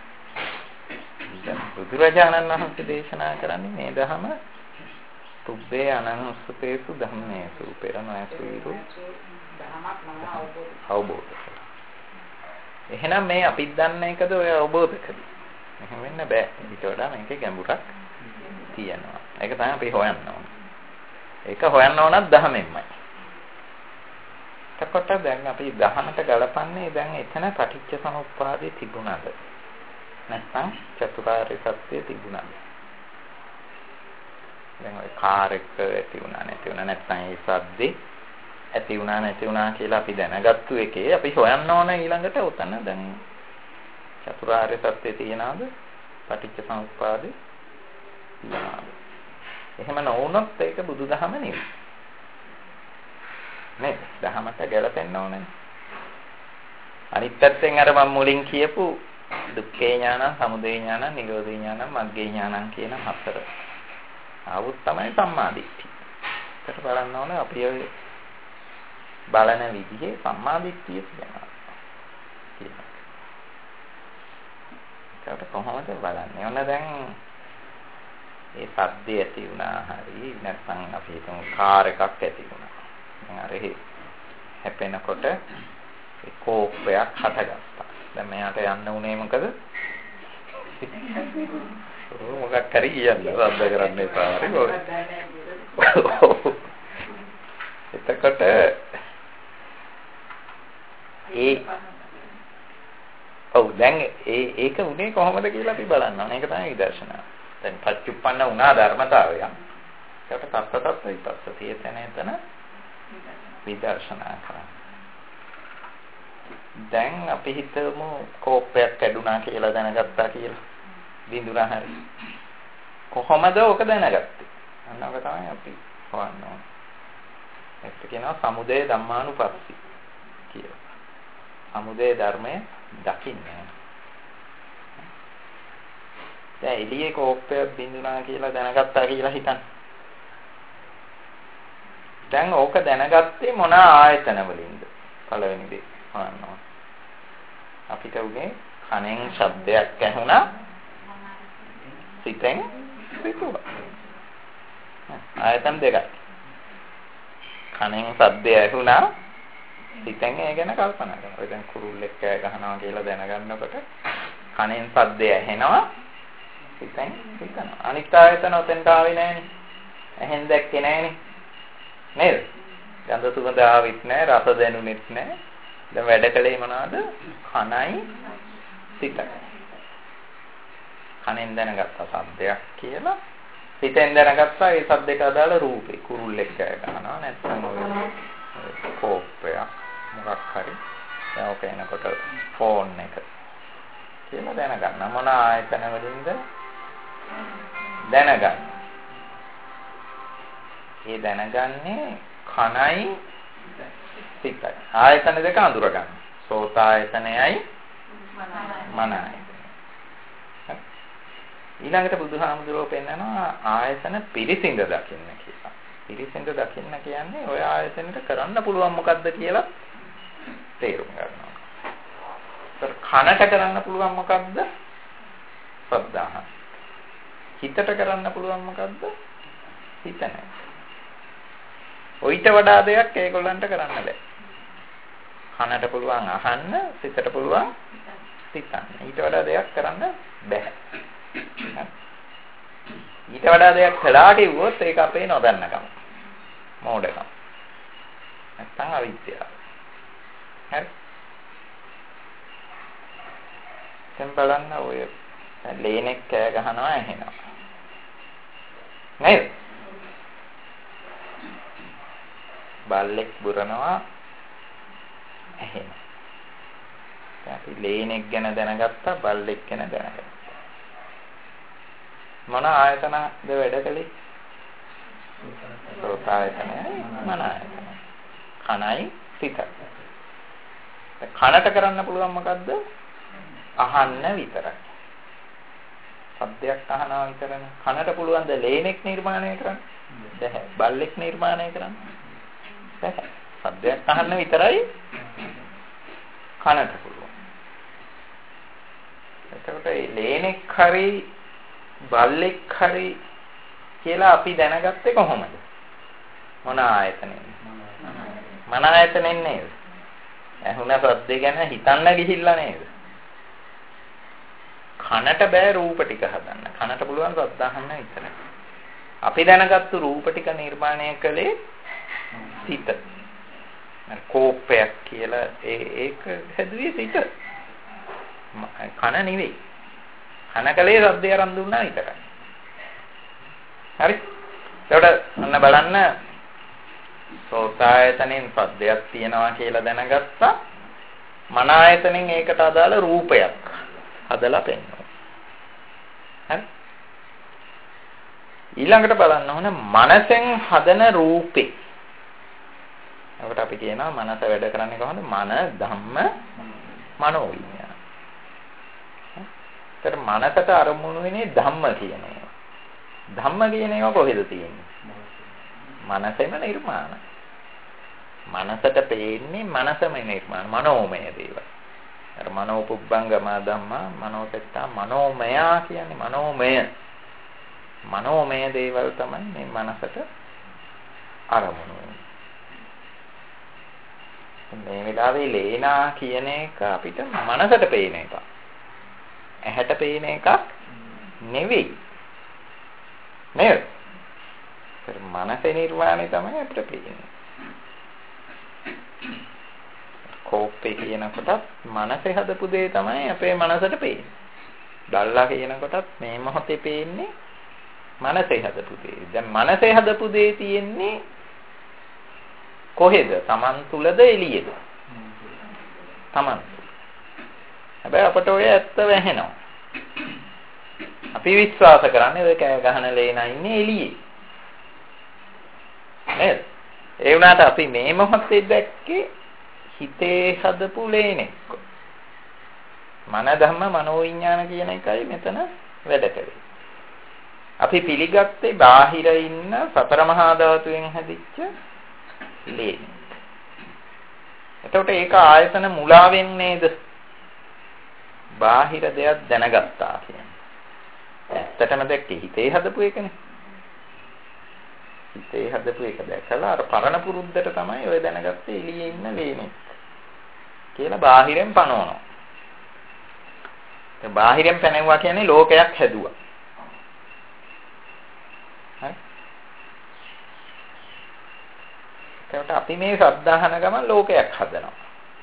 Speaker 1: බුදුරජාණන් වහන්සේ දේශනා කරන්නේ මේ ධම තුබ්බේ අනනුස්සතේසු ධම්මේසු පෙර නොඇසු අවබෝධ. එහෙනම් මේ අපි දන්න එකද ඔය අවබෝධ කරගන්න. එහෙම වෙන්න බෑ. ඊට වඩා මේකේ ගැඹුරක් තියෙනවා. ඒක තමයි අපි හොයන්න ඕන. ඒක හොයන්න ඕනත් ධමෙන්මයි. එතකොට දැන් අපි ධමයට ගලපන්නේ දැන් එතන පටිච්ච සමුප්පාදේ තිබුණාද? නැත්නම් චතුරාර්ය සත්‍ය තිබුණාද? දැන් ඔය කාර්යක ඇති වුණා නැති වුණා නැත්නම් ඒ සද්දේ ඇති වුණා නැති වුණා කියලා අපි දැනගත්තු එකේ අපි හොයන්න ඕන ඊළඟට උතන දැන් චතුරාර්ය සත්‍ය තියනවාද? පටිච්ච සමුප්පාදේ තියනවාද? එහෙම නොවුනොත් ඒක බුදුදහම නෙවෙයි. නේ දහමට ගැලපෙන්න ඕනේ. අනිත් පැත්තෙන් අර මම මුලින් කියපු දුක්ඛේ ඥාන, සමුදය ඥාන, නිරෝධේ ඥාන, මග්ගේ ඥාන කියන හතර. ආවුත් තමයි සම්මාදිට්ඨිය. ඒකට බලන්න ඕනේ අපි ඔය බලන විදිහේ සම්මාදිට්ඨිය කියනවා. ඒකට කොහොමද බලන්නේ? ඔන්න දැන් ඒ සද්දේ ඇති වුණා හරි නැත්නම් අපි හිතමු කාර් එකක් ඇති වුණා. දැන් අර හැපෙනකොට ඒ කෝපයක් හටගත්තා. දැන් මෙයාට යන්න උනේ මොකද? මොකක් හරි කියන්නේ රද්ද කරන්න එපා හරි ඔය. එතකොට දැන් ඒක උනේ කොහොමද කියලා අපි බලන්න ඕනේ. ඒක තමයි විදර්ශනා. දැන් පච්චුප්පන්න වුණා ධර්මතාවය. ඒකට තත්ත්ව විපස්සතිය එතන විදර්ශනා කරා. දැන් අපි හිතමු කෝපයක් කැඩුනා කියලා දැනගත්තා කියලා. බින්දුනා හරි. කොහොමද ඔක දැනගත්තේ? අන්න ඔක තමයි අපි හොයන්න ඕනේ. ඒක කියනවා සමුදය ධම්මානුපස්සී කියලා. සමුදය ධර්මය දකින්නේ. දැන් එළියේ කෝපයක් බින්දුනා කියලා දැනගත්තා කියලා හිතන්න. දැන් ඕක දැනගත්තේ මොන ආයතන වලින්ද? පළවෙනි දේ හොයන්න ඕනේ. අපිට උනේ කනෙන් ශබ්දයක් ඇහුණා. සිතෙන් සිතුවා. ආයතන දෙකයි. කනෙන් ශබ්දය ඇහුණා. සිතෙන් ඒ ගැන කල්පනා කරනවා. ඔය දැන් කුරුල්ලෙක් කෑ ගහනවා කියලා දැනගන්නකොට කනෙන් ශබ්දය ඇහෙනවා. සිතෙන් හිතනවා. අනිත් ආයතන ඔතෙන්ට ආවේ නැහනේ. ඇහෙන් දැක්කේ නැහනේ. නේද? ගන්ධ සුවඳ ආවිත් නැහැ, රස දැනුනෙත් නැහැ. දැන් වැඩ කලේ මොනවද? කනයි සිතයි. කනෙන් දැනගත්තා ශබ්දයක් කියලා. සිතෙන් දැනගත්තා ඒ ශබ්දයට අදාළ රූපේ. කුරුල්ලෙක් කෑ ගහනවා නැත්නම් ඔය කෝපයක් මොකක් හරි. දැන් ඔක එනකොට ෆෝන් එක කියලා දැනගන්න. මොන ආයතන වලින්ද දැනගන්න. ඒ දැනගන්නේ කනයි සිතයි. ආයතන දෙක අඳුර ගන්න. සෝත ආයතනයයි මන ආයතනයයි. ඊළඟට බුදුහාමුදුරුවෝ පෙන්නනවා ආයතන පිරිසිඳ දකින්න කියලා. පිරිසිඳ දකින්න කියන්නේ ඔය ආයතනෙට කරන්න පුළුවන් මොකද්ද කියලා තේරුම් ගන්නවා. කනට කරන්න පුළුවන් මොකද්ද? ශ්‍රද්ධාව. හිතට කරන්න පුළුවන් මොකද්ද? හිත නැහැ. ඔයිට වඩා දෙයක් ඒගොල්ලන්ට කරන්න බෑ. කනට පුළුවන් අහන්න, සිතට පුළුවන් හිතන්න. ඊට වඩා දෙයක් කරන්න බෑ. ඊට වඩා දෙයක් කළාට ඉවොත් ඒක අපේ නොදන්නකම. මෝඩකම. නැත්තම් අවිද්‍යාව. හරි. මනසෙන් බලන්න ඔය ලේනෙක් කෑ ගහනවා ඇහෙනවා නේද? බල්ලෙක් බුරනවා ඇහෙනවා. අපි ලේනෙක් ගැන දැනගත්තා බල්ලෙක් ගැන දැනගත්තා. මොන ආයතනද වැඩ කළේ? සෝත ආයතනයි මන ආයතනයි. කනයි සිතයි. කනට කරන්න පුළුවන් මොකද්ද? අහන්න විතරයි. શબ્දයක් අහනවා විතරනේ. කනට පුළුවන් ද ලේනෙක් නිර්මාණය කරන්න? බැහැ. බල්ලෙක් නිර්මාණය කරන්න? බැහැ. શબ્දයක් අහන්න විතරයි කනට පුළුවන්. එතකොට මේ ලේනෙක් හරි බල්ලෙක් හරි කියලා අපි දැනගත්තේ කොහොමද? මොන ආයතනෙන්ද? මන ආයතනෙන් නේද? ඇහුණ શબ્ද ගැන හිතන්න ගිහිල්ලා නේද? කනට බෑ රූප ටික හදන්න. කනට පුළුවන් ශබ්ද අහන්න විතරයි. අපි දැනගත්තු රූප ටික නිර්මාණය කළේ සිත. කෝපයක් කියලා ඒක හැදුවේ සිත. කන නෙවෙයි. කන කලේ ශබ්දය අරන් දුන්නා විතරයි. හරි? ඒකට ඔන්න බලන්න සෝතායතනෙන් ශබ්දයක් තියෙනවා කියලා දැනගත්තා. මන ආයතනෙන් ඒකට අදාළ රූපයක් හදලා පෙන්වනවා. හරි? ඊළඟට බලන්න ඕන මනසෙන් හදන රූපේ. අපිට අපි කියනවා මනස වැඩ කරන්නේ කොහොමද? මන ධම්ම මනෝ විඤ්ඤාණ. ඒතර මනසට අරමුණු වෙන්නේ ධම්ම කියන ඒවා. ධම්ම කියන ඒවා කොහෙද තියෙන්නේ? මනසෙම නිර්මාණ. මනසට පේන්නේ මනසම නිර්මාණ මනෝමය දේවල්. අර මනෝපුබ්බංගම ධම්මා මනෝසෙට්ටා මනෝමය කියන්නේ මනෝමය. මනෝමය දේවල් තමයි මේ මනසට අරමුණු වෙන්නේ. මේ වෙලාවේ ලේනා කියන එක අපිට මනසට පේන එකක්. ඇහැට පේන එකක් නෙවෙයි. නේද? ඒ මනසේ නිර්වාණය තමයි අපිට පේන්නේ. කෝපේ කියනකොටත් මනසේ හදපු දේ තමයි අපේ මනසට පේන්නේ. දල්ලා කියනකොටත් මේ මොහොතේ පේන්නේ මනසේ හදපු දේ. දැන් මනසේ හදපු දේ තියෙන්නේ කොහෙද? Taman තුලද එළියේද? Taman. හැබැයි අපට ඔය ඇත්ත වැහෙනවා. අපි විශ්වාස කරන්නේ ඔය කෑ ගහන ලේනා ඉන්නේ එළියේ. නේද? ඒ වුණාට අපි මේ මොහොතේ දැක්කේ හිතේ හදපු ලේනෙක්. මන ධම්ම මනෝ විඥාන කියන එකයි මෙතන වැඩ කරේ. අපි පිළිගත්තේ බාහිර ඉන්න සතර මහා ධාතුවෙන් හැදිච්ච ලේනෙක්. එතකොට ඒක ආයතන මුලාවෙන් නේද? බාහිර දෙයක් දැනගත්තා කියන්නේ. ඇත්තටම දැක්කේ හිතේ හදපු එකනේ. හිතේ හදපු එක දැකලා අර පරණ පුරුද්දට තමයි ඔය දැනගත්තේ එළියේ ඉන්න ලේනෙක් කියලා බාහිරෙන් පනවනවා. ඒ බාහිරෙන් පැනෙවුවා කියන්නේ ලෝකයක් හැදුවා. හරි? ඒකට අපි මේ ශබ්ද අහන ගමන් ලෝකයක් හදනවා.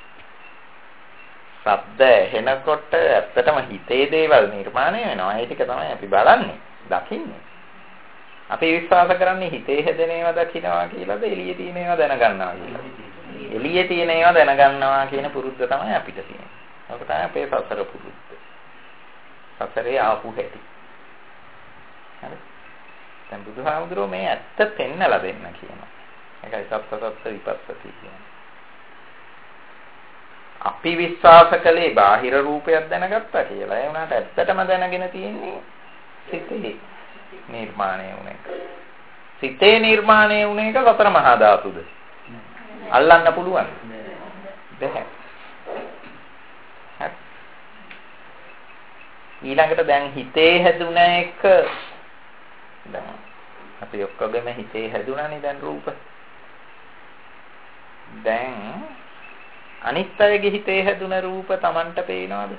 Speaker 1: ශබ්ද ඇහෙනකොට ඇත්තටම හිතේ දේවල් නිර්මාණය වෙනවා. ඒ ටික තමයි අපි බලන්නේ, දකින්නේ. අපි විශ්වාස කරන්නේ හිතේ හැදෙන ඒවා දකින්නවා කියලාද එළියේ තියෙන ඒවා දැනගන්නවා කියලාද? එළියේ තියෙන ඒවා දැනගන්නවා කියන පුරුද්ද තමයි අපිට තියෙන්නේ. ඒක තමයි අපේ සසර පුරුද්ද. සසරේ ආපු හැටි. හරි? දැන් බුදුහාමුදුරුවෝ මේ ඇත්ත පෙන්නලා දෙන්න කියනවා. ඒකයි සත්‍ය විපස්සති කියන්නේ. අපි විශ්වාස කළේ බාහිර රූපයක් දැනගත්තා කියලා. ඒ වුණාට ඇත්තටම දැනගෙන තියෙන්නේ සිතේ නිර්මාණය වුණ එක. සිතේ නිර්මාණය වුණ එක සතර මහා ධාතුද? අල්ලන්න පුළුවන්. බැහැ. හරි. ඊළඟට දැන් හිතේ හැදුන එක දැන් අපි ඔක්කොගෙම හිතේ හැදුනානේ දැන් රූප. දැන් අනිත් අයගේ හිතේ හැදුන රූප Tamanට පේනවද?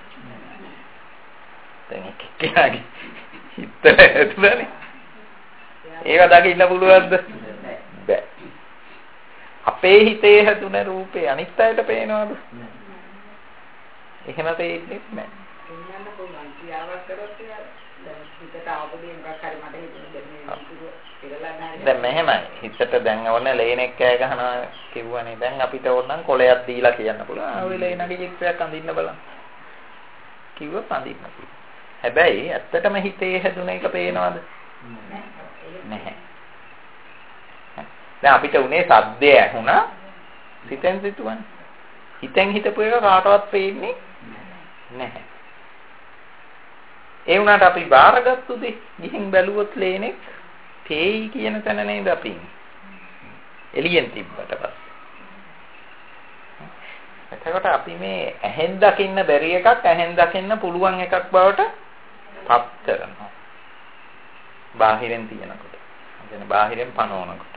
Speaker 1: දැන් එක්කෙනාගේ හිත හැදුනානේ. ඒව දකින්න පුළුවන්ද? බෑ. අපේ හිතේ හැදුන රූපේ අනිත් අයට පේනවද? එහෙම පේන්නේ නැහැ.
Speaker 2: පෙන්වන්න පුළුවන් ක්‍රියාවක් කරොත් දැන් හිතට ආපුදී මොකක් හරි මට හිතෙන්නේ දැන් මේ ඉරලා නැහැ.
Speaker 1: දැන් මෙහෙමයි හිතට දැන් ඕන ලේනෙක් කෑ ගහනවා කිව්වනේ දැන් අපිට ඕනනම් කොලයක් දීලා කියන්න පුළුවන්. ආ ඔය ලේනගේ චිත්‍රයක් අඳින්න බලන්න. කිව්වොත් අඳින්න පුළුවන්. හැබැයි ඇත්තටම හිතේ හැදුන එක පේනවද? නැහැ. දැන් අපිට උනේ සද්දය ඇහුණා සිතෙන් සිතුවනේ. හිතෙන් හිතපු එක කාටවත් පේන්නේ නැහැ. ඒ වුණාට අපි බාරගත්තු දේ ගිහින් බැලුවොත් ලේනෙක් තේයි කියන තැන නේද අපි එළියෙන් තිබ්බට පස්සේ. එතකොට අපි මේ ඇහෙන් දකින්න බැරි එකක් ඇහෙන් දකින්න පුළුවන් එකක් බවට පත් කරනවා. බාහිරෙන් තියනකොට. يعني බාහිරෙන් පනවනකොට.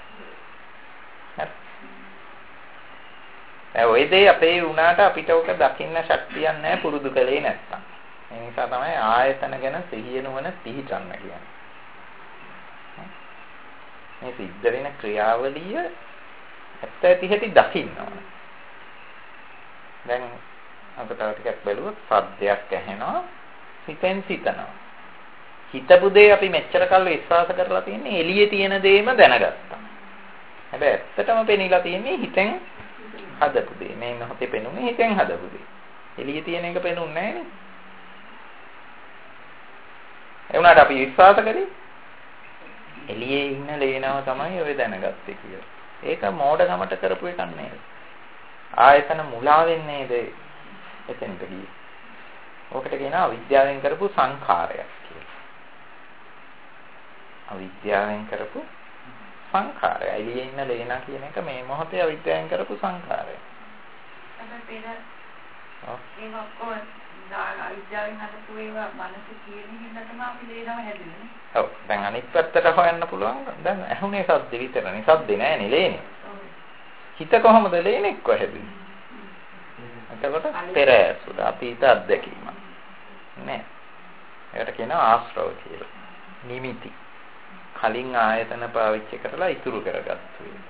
Speaker 1: හරි. ඔය දේ අපේ වුණාට අපිට ඔක දකින්න ශක්තියක් නැහැ පුරුදු කලේ නැත්තම්. ඒ නිසා තමයි ආයතන ගැන සිහිය නුවණ පිහිටන්න කියන්නේ. මේ සිද්ධ වෙන ක්‍රියාවලිය ඇත්ත ඇති හැටි දකින්න ඕන. දැන් අපිට ටිකක් බැලුවොත් සද්දයක් ඇහෙනවා හිතෙන් සිතනවා. හිතපු දේ අපි මෙච්චර කල් විශ්වාස කරලා තියෙන්නේ එළියේ තියෙන දේම දැනගත්තා. හැබැයි ඇත්තටම පෙනිලා තියෙන්නේ හිතෙන් හදපු දේ. මේ මොහොතේ පෙනුනේ හිතෙන් හදපු දේ. එළියේ තියෙන එක පෙනුන්නේ නැහැ නේ. ඒ වුණාට අපි විශ්වාස කරේ එළියේ ඉන්න ලේනව තමයි ඔය දැනගත්තේ කියලා. ඒක මෝඩකමට කරපු එකක් නේද? ආයතන මුලා වෙන්නේ නේද? එතෙන්ට ගියේ. ඔකට කියනවා අවිද්‍යාවෙන් කරපු සංඛාරයක් කියලා. අවිද්‍යාවෙන් කරපු සංඛාරය. එළියේ ඉන්න ලේනා කියන එක මේ මොහොතේ අවිද්‍යාවෙන් කරපු සංඛාරය.
Speaker 2: ඒක ඔක්කොම අවිද්‍යාවෙන් හදපු ඒවා මනස කියන හින්දා තමයි අපි ලේනම හැදෙන්නේ.
Speaker 1: ඔව්. දැන් අනිත් පැත්තට හොයන්න පුළුවන්. දැන් ඇහුනේ සද්ද විතරනේ. සද්දේ නෑනේ ලේනේ. හිත කොහොමද ලේනෙක්ව හැදුනේ? එතකොට පෙර ඇසුර අපිට අත්දැකීම. නෑ. ඒකට කියනවා ආශ්‍රව කියලා. නිමිති. කලින් ආයතන පාවිච්චි කරලා ඉතුරු කරගත්තු එක.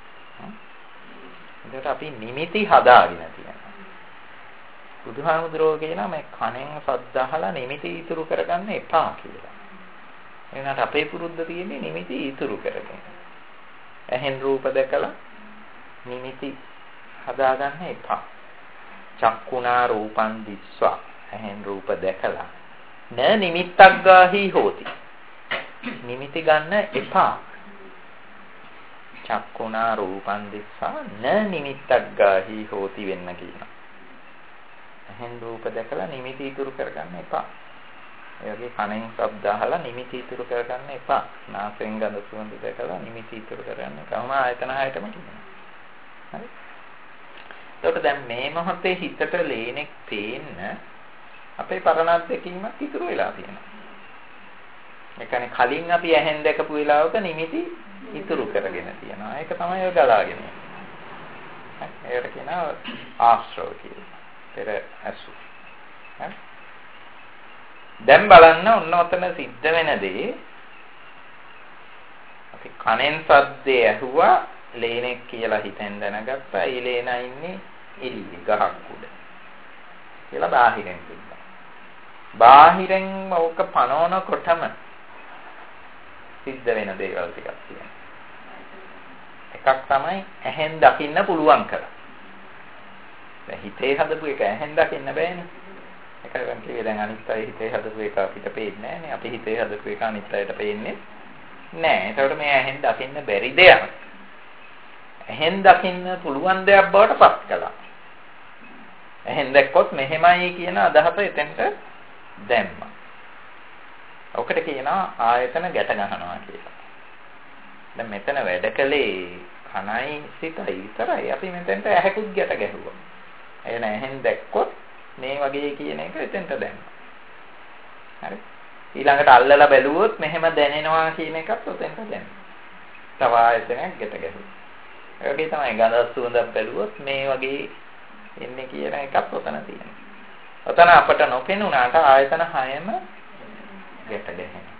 Speaker 1: එතකොට අපි නිමිති හදාගෙන තියෙනවා. බුදුහාමුදුරුවෝ කියනවා මේ කණෙන් සද්ද අහලා නිමිති ඉතුරු කරගන්න එපා කියලා. එනකට අපේ පුරුද්ද තියෙන්නේ නිමිති ඉතුරු කරගෙන. ඇහෙන් රූප දැකලා නිමිති හදාගන්න එපා. චක්කුණා රූපං දිස්වා ඇහෙන් රූප දැකලා න නිමිත්තක් ගාහි හෝති. නිමිති ගන්න එපා. චක්කුණා රූපං දිස්වා න නිමිත්තක් ගාහි හෝති වෙන්න කියනවා. ඇහෙන් රූප දැකලා නිමිති ඉතුරු කරගන්න එපා. ඒ වගේ කනෙන් ශබ්ද අහලා නිමිති ඉතුරු කරගන්න එපා. නාසයෙන් ගඳ සුවඳ දැකලා නිමිති ඉතුරු කරගන්න කවම ආයතන හයටම කියනවා. හරි. එතකොට දැන් මේ මොහොතේ හිතට ලේනෙක් පේන්න අපේ පරණ අත්දැකීමක් ඉතුරු වෙලා තියෙනවා. ඒ කියන්නේ කලින් අපි ඇහෙන් දැකපු වෙලාවක නිමිති ඉතුරු කරගෙන තියෙනවා. ඒක තමයි ඔය ගලාගෙන යන්නේ. ඒකට කියනවා ආශ්‍රව කියලා. පෙර ඇසු. හරි. දැන් බලන්න ඔන්න ඔතන සිද්ධ වෙන දේ අපි කනෙන් සද්දේ ඇහුවා ලේනෙක් කියලා හිතෙන් දැනගත්තා. ඒ ලේනා ඉන්නේ එළියේ ගහක් උඩ. කියලා බාහිරෙන් තිබ්බා. බාහිරෙන් ඕක පනවනකොටම සිද්ධ වෙන දේවල් ටිකක් තියෙනවා. එකක් තමයි ඇහෙන් දකින්න පුළුවන් කරා. දැන් හිතේ හදපු එක ඇහෙන් දකින්න බෑනේ. ඒකෙන් කිව්වේ දැන් අනිත් අය හිතේ හදපු එක අපිට පේන්නේ නෑනේ. අපි හිතේ හදපු එක අනිත් අයට පේන්නේ නෑ. ඒකට මේ ඇහෙන් දකින්න බැරි දෙයක්. ඇහෙන් දකින්න පුළුවන් දෙයක් බවට පත් කළා. ඇහෙන් දැක්කොත් මෙහෙමයි කියන අදහස එතෙන්ට දැම්මා. ඔකට කියනවා ආයතන ගැට ගන්නවා කියලා. දැන් මෙතන වැඩ කළේ කනයි සිතයි විතරයි. අපි මෙතෙන්ට ඇහැකුත් ගැට ගැහුවා. එන ඇහෙන් දැක්කොත් මේ වගේ කියන එක එතෙන්ට දැම්මා. හරි. ඊළඟට අල්ලලා බැලුවොත් මෙහෙම දැනෙනවා කියන එකත් ඔතෙන්ට දැම්මා. තව ආයතනයක් ගැට ගැහුවා. ඒ වගේ තමයි ගඳ සුවඳක් බැලුවොත් මේ වගේ එන්නේ කියන එකත් ඔතන තියෙනවා. ඔතන අපට නොපෙනුනාට ආයතන 6ම ගැට ගැහෙනවා.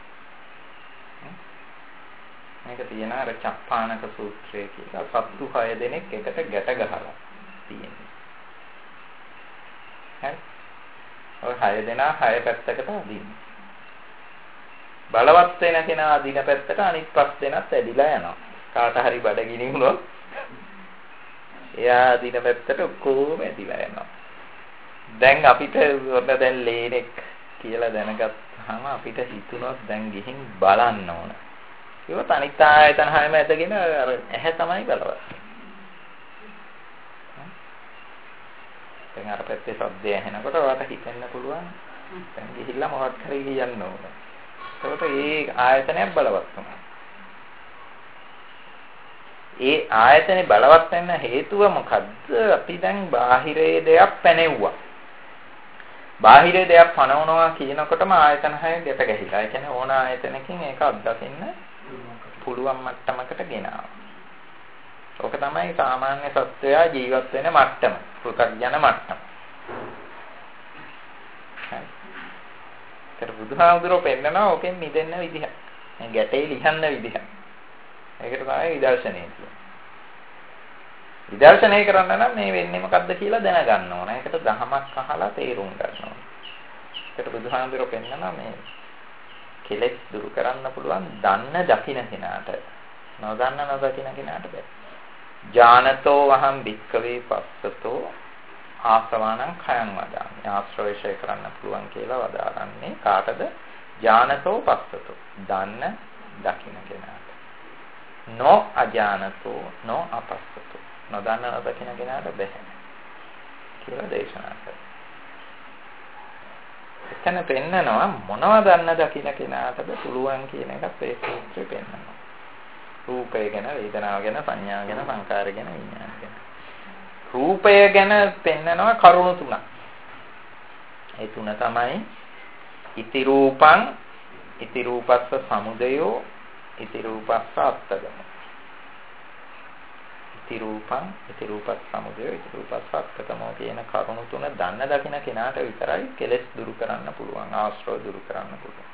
Speaker 1: මේක තියෙන අර චප්පානක සූත්‍රය කියලා සත්තු 6 දෙනෙක් එකට ගැට ගහලා තියෙනවා. හරි. ඔය 6 දෙනා 6 පැත්තකට අදින්න. බලවත් වෙන කෙනා අදින පැත්තට අනිත් 5 දෙනාත් ඇදිලා යනවා. කාට හරි බඩගිනි වුණොත් එයා අදින පැත්තට ඔක්කොම ඇදිලා යනවා. දැන් අපිට දැන් ලේනෙක් කියලා දැනගත්තාම අපිට හිතුනොත් දැන් ගිහින් බලන්න ඕන. ඒවත් අනිත් ආයතන හැම ඇදගෙන අර ඇහැ තමයි බලවත්. දැන් අර පැත්තේ ශබ්දය ඇහෙනකොට ඔයාලට හිතෙන්න පුළුවන් දැන් ගිහිල්ලා මොකක් හරි කියන්න ඕන. ඒකට ඒ ආයතනයක් බලවත් වෙනවා. ඒ ආයතනේ බලවත් වෙන්න හේතුව මොකද්ද? අපි දැන් බාහිරයේ දෙයක් පැනෙව්වා. බාහිරයේ දෙයක් පනවනවා කියනකොටම ආයතන හය ගැට ගැහිලා. ඒ කියන්නේ ඕන ආයතනකින් ඒක අත්දකින්න පුළුවන් මට්ටමකට ගෙනාවා. ඕක තමයි සාමාන්‍ය සත්වයා ජීවත් වෙන මට්ටම. පෘථග්ජන මට්ටම. හරි. බුදුහාමුදුරුවෝ පෙන්නනවා ඕකෙන් මිදෙන්න විදිහ. මේ ගැටේ ලිහන්න විදිහ. ඒකට තමයි විදර්ශනය කියන්නේ. විදර්ශනය කරන්න නම් මේ වෙන්නේ මොකද්ද කියලා දැනගන්න ඕන. ඒකට දහමක් අහලා තේරුම් ගන්න ඕන. ඒකට බුදුහාමුදුරුවෝ පෙන්නනවා මේ කෙලෙස් දුරු කරන්න පුළුවන් දන්න දකින්න කෙනාට. නොදන්න නොදකින්න කෙනාට බෑ. ඥානතෝ වහම් භික්ඛවේ පස්සතෝ ආසවානං khයං වදාමි. ආශ්‍රවේශය කරන්න පුළුවන් කියලා වදාරන්නේ කාටද? ඥානතෝ පස්සතෝ. දන්න දකින්න කෙනාට. නො අඥානතෝ නො අපස්සතෝ. නොදන්න නොදකින්න කෙනාට බෑ කියලා දේශනා කරනවා. එතන පෙන්නනවා මොනවද දන්න දකින්න කෙනාටද පුළුවන් කියන එකත් ඒ සූත්‍රේ පෙන්නනවා. රූපය ගැන, වේදනාව ගැන, සංඥා ගැන, සංකාර ගැන, විඥාන ගැන. රූපය ගැන පෙන්නනවා කරුණු තුනක්. ඒ තුන තමයි ඉති රූපං, ඉති රූපස්ස සමුදයෝ, ඉති රූපස්ස අත්තගම. ඉති රූපං, ඉති රූපස්ස සමුදයෝ, ඉති රූපස්ස අත්තගම කියන කරුණු තුන දන්න දකින්න කෙනාට විතරයි කෙලෙස් දුරු කරන්න පුළුවන්, ආශ්‍රව දුරු කරන්න පුළුවන්.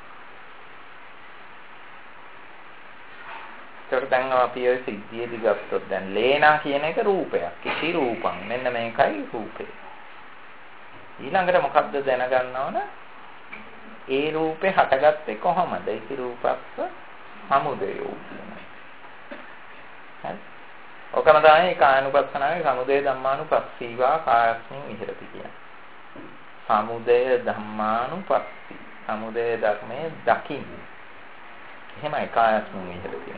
Speaker 1: දැන් අපි ඔය සිද්ධියේදී ගත්තොත් දැන් ලේනා කියන එක රූපයක්. ඉති රූපං. මෙන්න මේකයි රූපේ. ඊළඟට මොකද්ද දැනගන්න ඕන? ඒ රූපේ හටගත්තේ කොහොමද? ඉති රූපස්ස සමුදයෝ. හරි. ඔකම තමයි කායනුපස්සනාවේ සමුදය ධම්මානුපස්සීවා කායස්මින් විහෙරති කියන්නේ. සමුදය ධම්මානුපස්සී. සමුදය ධර්මයේ දකින්න. එහෙමයි කායස්මින් විහෙරති.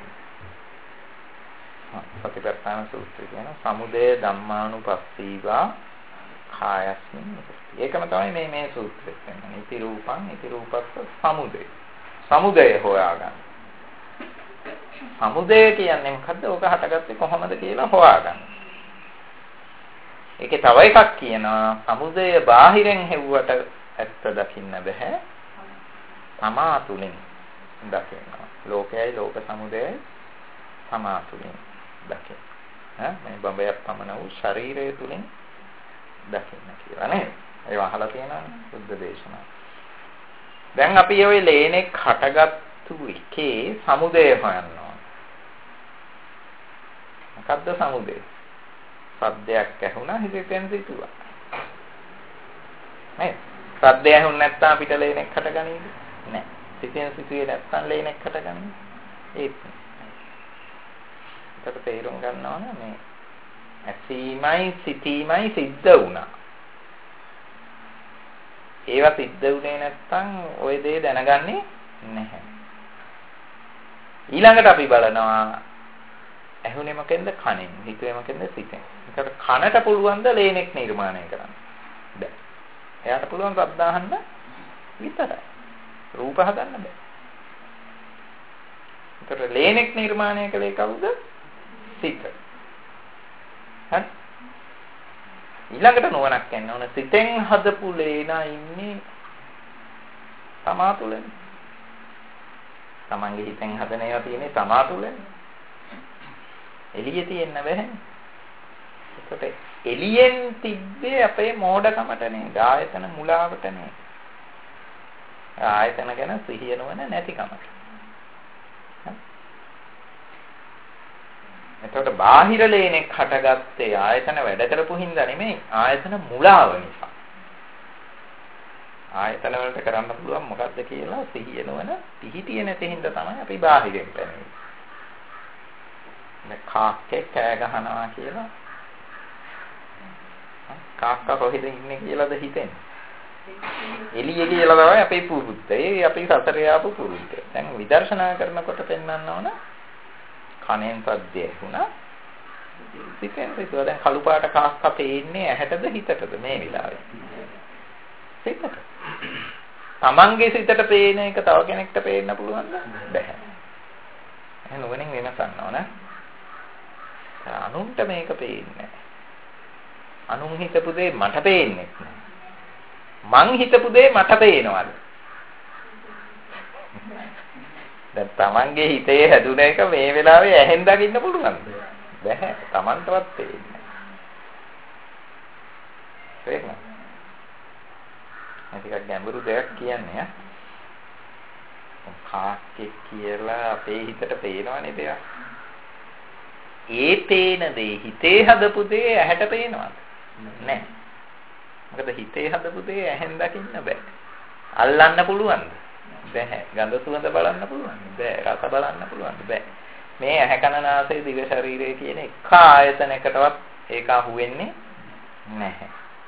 Speaker 1: සතිපට්ඨාන සූත්‍රය කියන සමුදය ධම්මානුපස්සීවා කායස්මින් විහෙරති. ඒකම තමයි මේ සූත්‍රෙත් කියන්නේ. ඉති රූපං, ඉති රූපස්ස සමුදය. සමුදය හොයාගන්න. සමුදය කියන්නේ මොකද්ද? ඔක හටගත්තේ කොහොමද කියලා හොයාගන්න. ඒකේ තව එකක් කියනවා සමුදය බාහිරෙන් හෙව්වට ඇත්ත දකින්න බෑ. තමා තුලින් දකිනවා. ලෝකයයි ලෝක සමුදයයි තමා තුලින් දකින්න. මේ බඹයක් පමණ වූ ශරීරය තුලින් දකින්න කියලා නේද? ඒව අහලා තියෙනවනේ බුද්ධ දේශනාව. දැන් අපි ওই ලේනෙක් හටගත්තු එකේ සමුදය හොයන්න ඕන. මොකද්ද සමුදය? සද්දයක් ඇහුණා හිතෙන් සිතුවා. නේද? සද්දය ඇහුණ නැත්නම් අපිට ලේනෙක් හටගනීද? නැහැ. සිතෙන් සිතුවේ නැත්නම් ලේනෙක් හටගන්නේ? ඒත් ඒක තේරුම් ගන්න ඕන මේ ඇසීමයි සිතීමයි සිද්ධ වුණා. ඒවා සිද්ධ වුණේ නැත්නම් ওই දේ දැනගන්නේ නැහැ. ඊළඟට අපි බලනවා ඇහුනේ මොකෙන්ද? කනෙන්. හිතුවේ මොකෙන්ද? සිතෙන්. ඒකට කනට පුළුවන් ද ලේනෙක් නිර්මාණය කරන්න? බැහැ. එයාට පුළුවන් ශබ්ද අහන්න විතරයි. රූප හදන්න බෑ. ඒකට ලේනෙක් නිර්මාණය කළේ කවුද? සිත. හරි. ඊළඟට නුවණක් එන්න ඕන. සිතෙන් හදපු ලේනා ඉන්නේ තමා තුලනේ. තමන්ගේ හිතෙන් හදන ඒවා තියෙන්නේ තමා තුලනේ. එළියේ තියෙන්න බෑනේ. ඒකට එළියෙන් තිබ්බේ අපේ මෝඩකමට නේද? ආයතන මුලාවට නේද? ආයතන ගැන සිහිය නොවන නැතිකමට. එතකොට බාහිර ලේනෙක් හටගත්තේ ආයතන වැඩ කරපු හින්දා නෙමෙයි ආයතන මුලාව නිසා. ආයතන වලට කරන්න පුළුවන් මොකද්ද කියලා සිහිය නොවන පිහිටිය නැති හින්දා තමයි අපි බාහිරින් පැනෙන්නේ. මේ කාක්කේ කෑ ගහනවා කියලා කාක්කා කොහෙද ඉන්නේ කියලාද හිතෙන්නේ. එළියේ කියලා තමයි අපේ පුරුද්ද. ඒ අපි සතරේ ආපු පුරුද්ද. දැන් විදර්ශනා කරනකොට පෙන්වන්න ඕන කනෙන් සද්දය ඇහුණා. සිතෙන් සිතුවා දැන් කළු පාට කාක්කා පේන්නේ ඇහැටද හිතටද මේ වෙලාවේ? සිතට. තමන්ගේ සිතට පේන එක තව කෙනෙක්ට පේන්න පුළුවන්ද? බැහැ. එහෙනම් නුවණින් විමසන්න ඕන. අනුන්ට මේක පේන්නේ නැහැ. අනුන් හිතපු දේ මට පේන්නේ නැහැ. මං හිතපු දේ මට පේනවද? දැන් තමන්ගේ හිතේ හැදුන එක මේ වෙලාවේ ඇහෙන් දකින්න පුළුවන්ද? බැහැ. තමන්ටවත් පේන්නේ නැහැ. ටිකක් ගැඹුරු දෙයක් කියන්නේ කාක්කෙක් කියලා අපේ හිතට පේනවනේ දෙයක්. ඒ පේන දේ හිතේ හදපු දේ ඇහැට පේනවද? නැහැ. මොකද හිතේ හදපු දේ ඇහෙන් දකින්න බෑ. අල්ලන්න පුළුවන්ද? බෑ. ගඳ සුවඳ බලන්න පුළුවන්ද? බෑ. රස බලන්න පුළුවන්ද? බෑ. මේ ඇහැ කන නාසය දිව ශරීරය කියන එක ආයතනයකටවත් ඒක අහු වෙන්නේ නැහැ.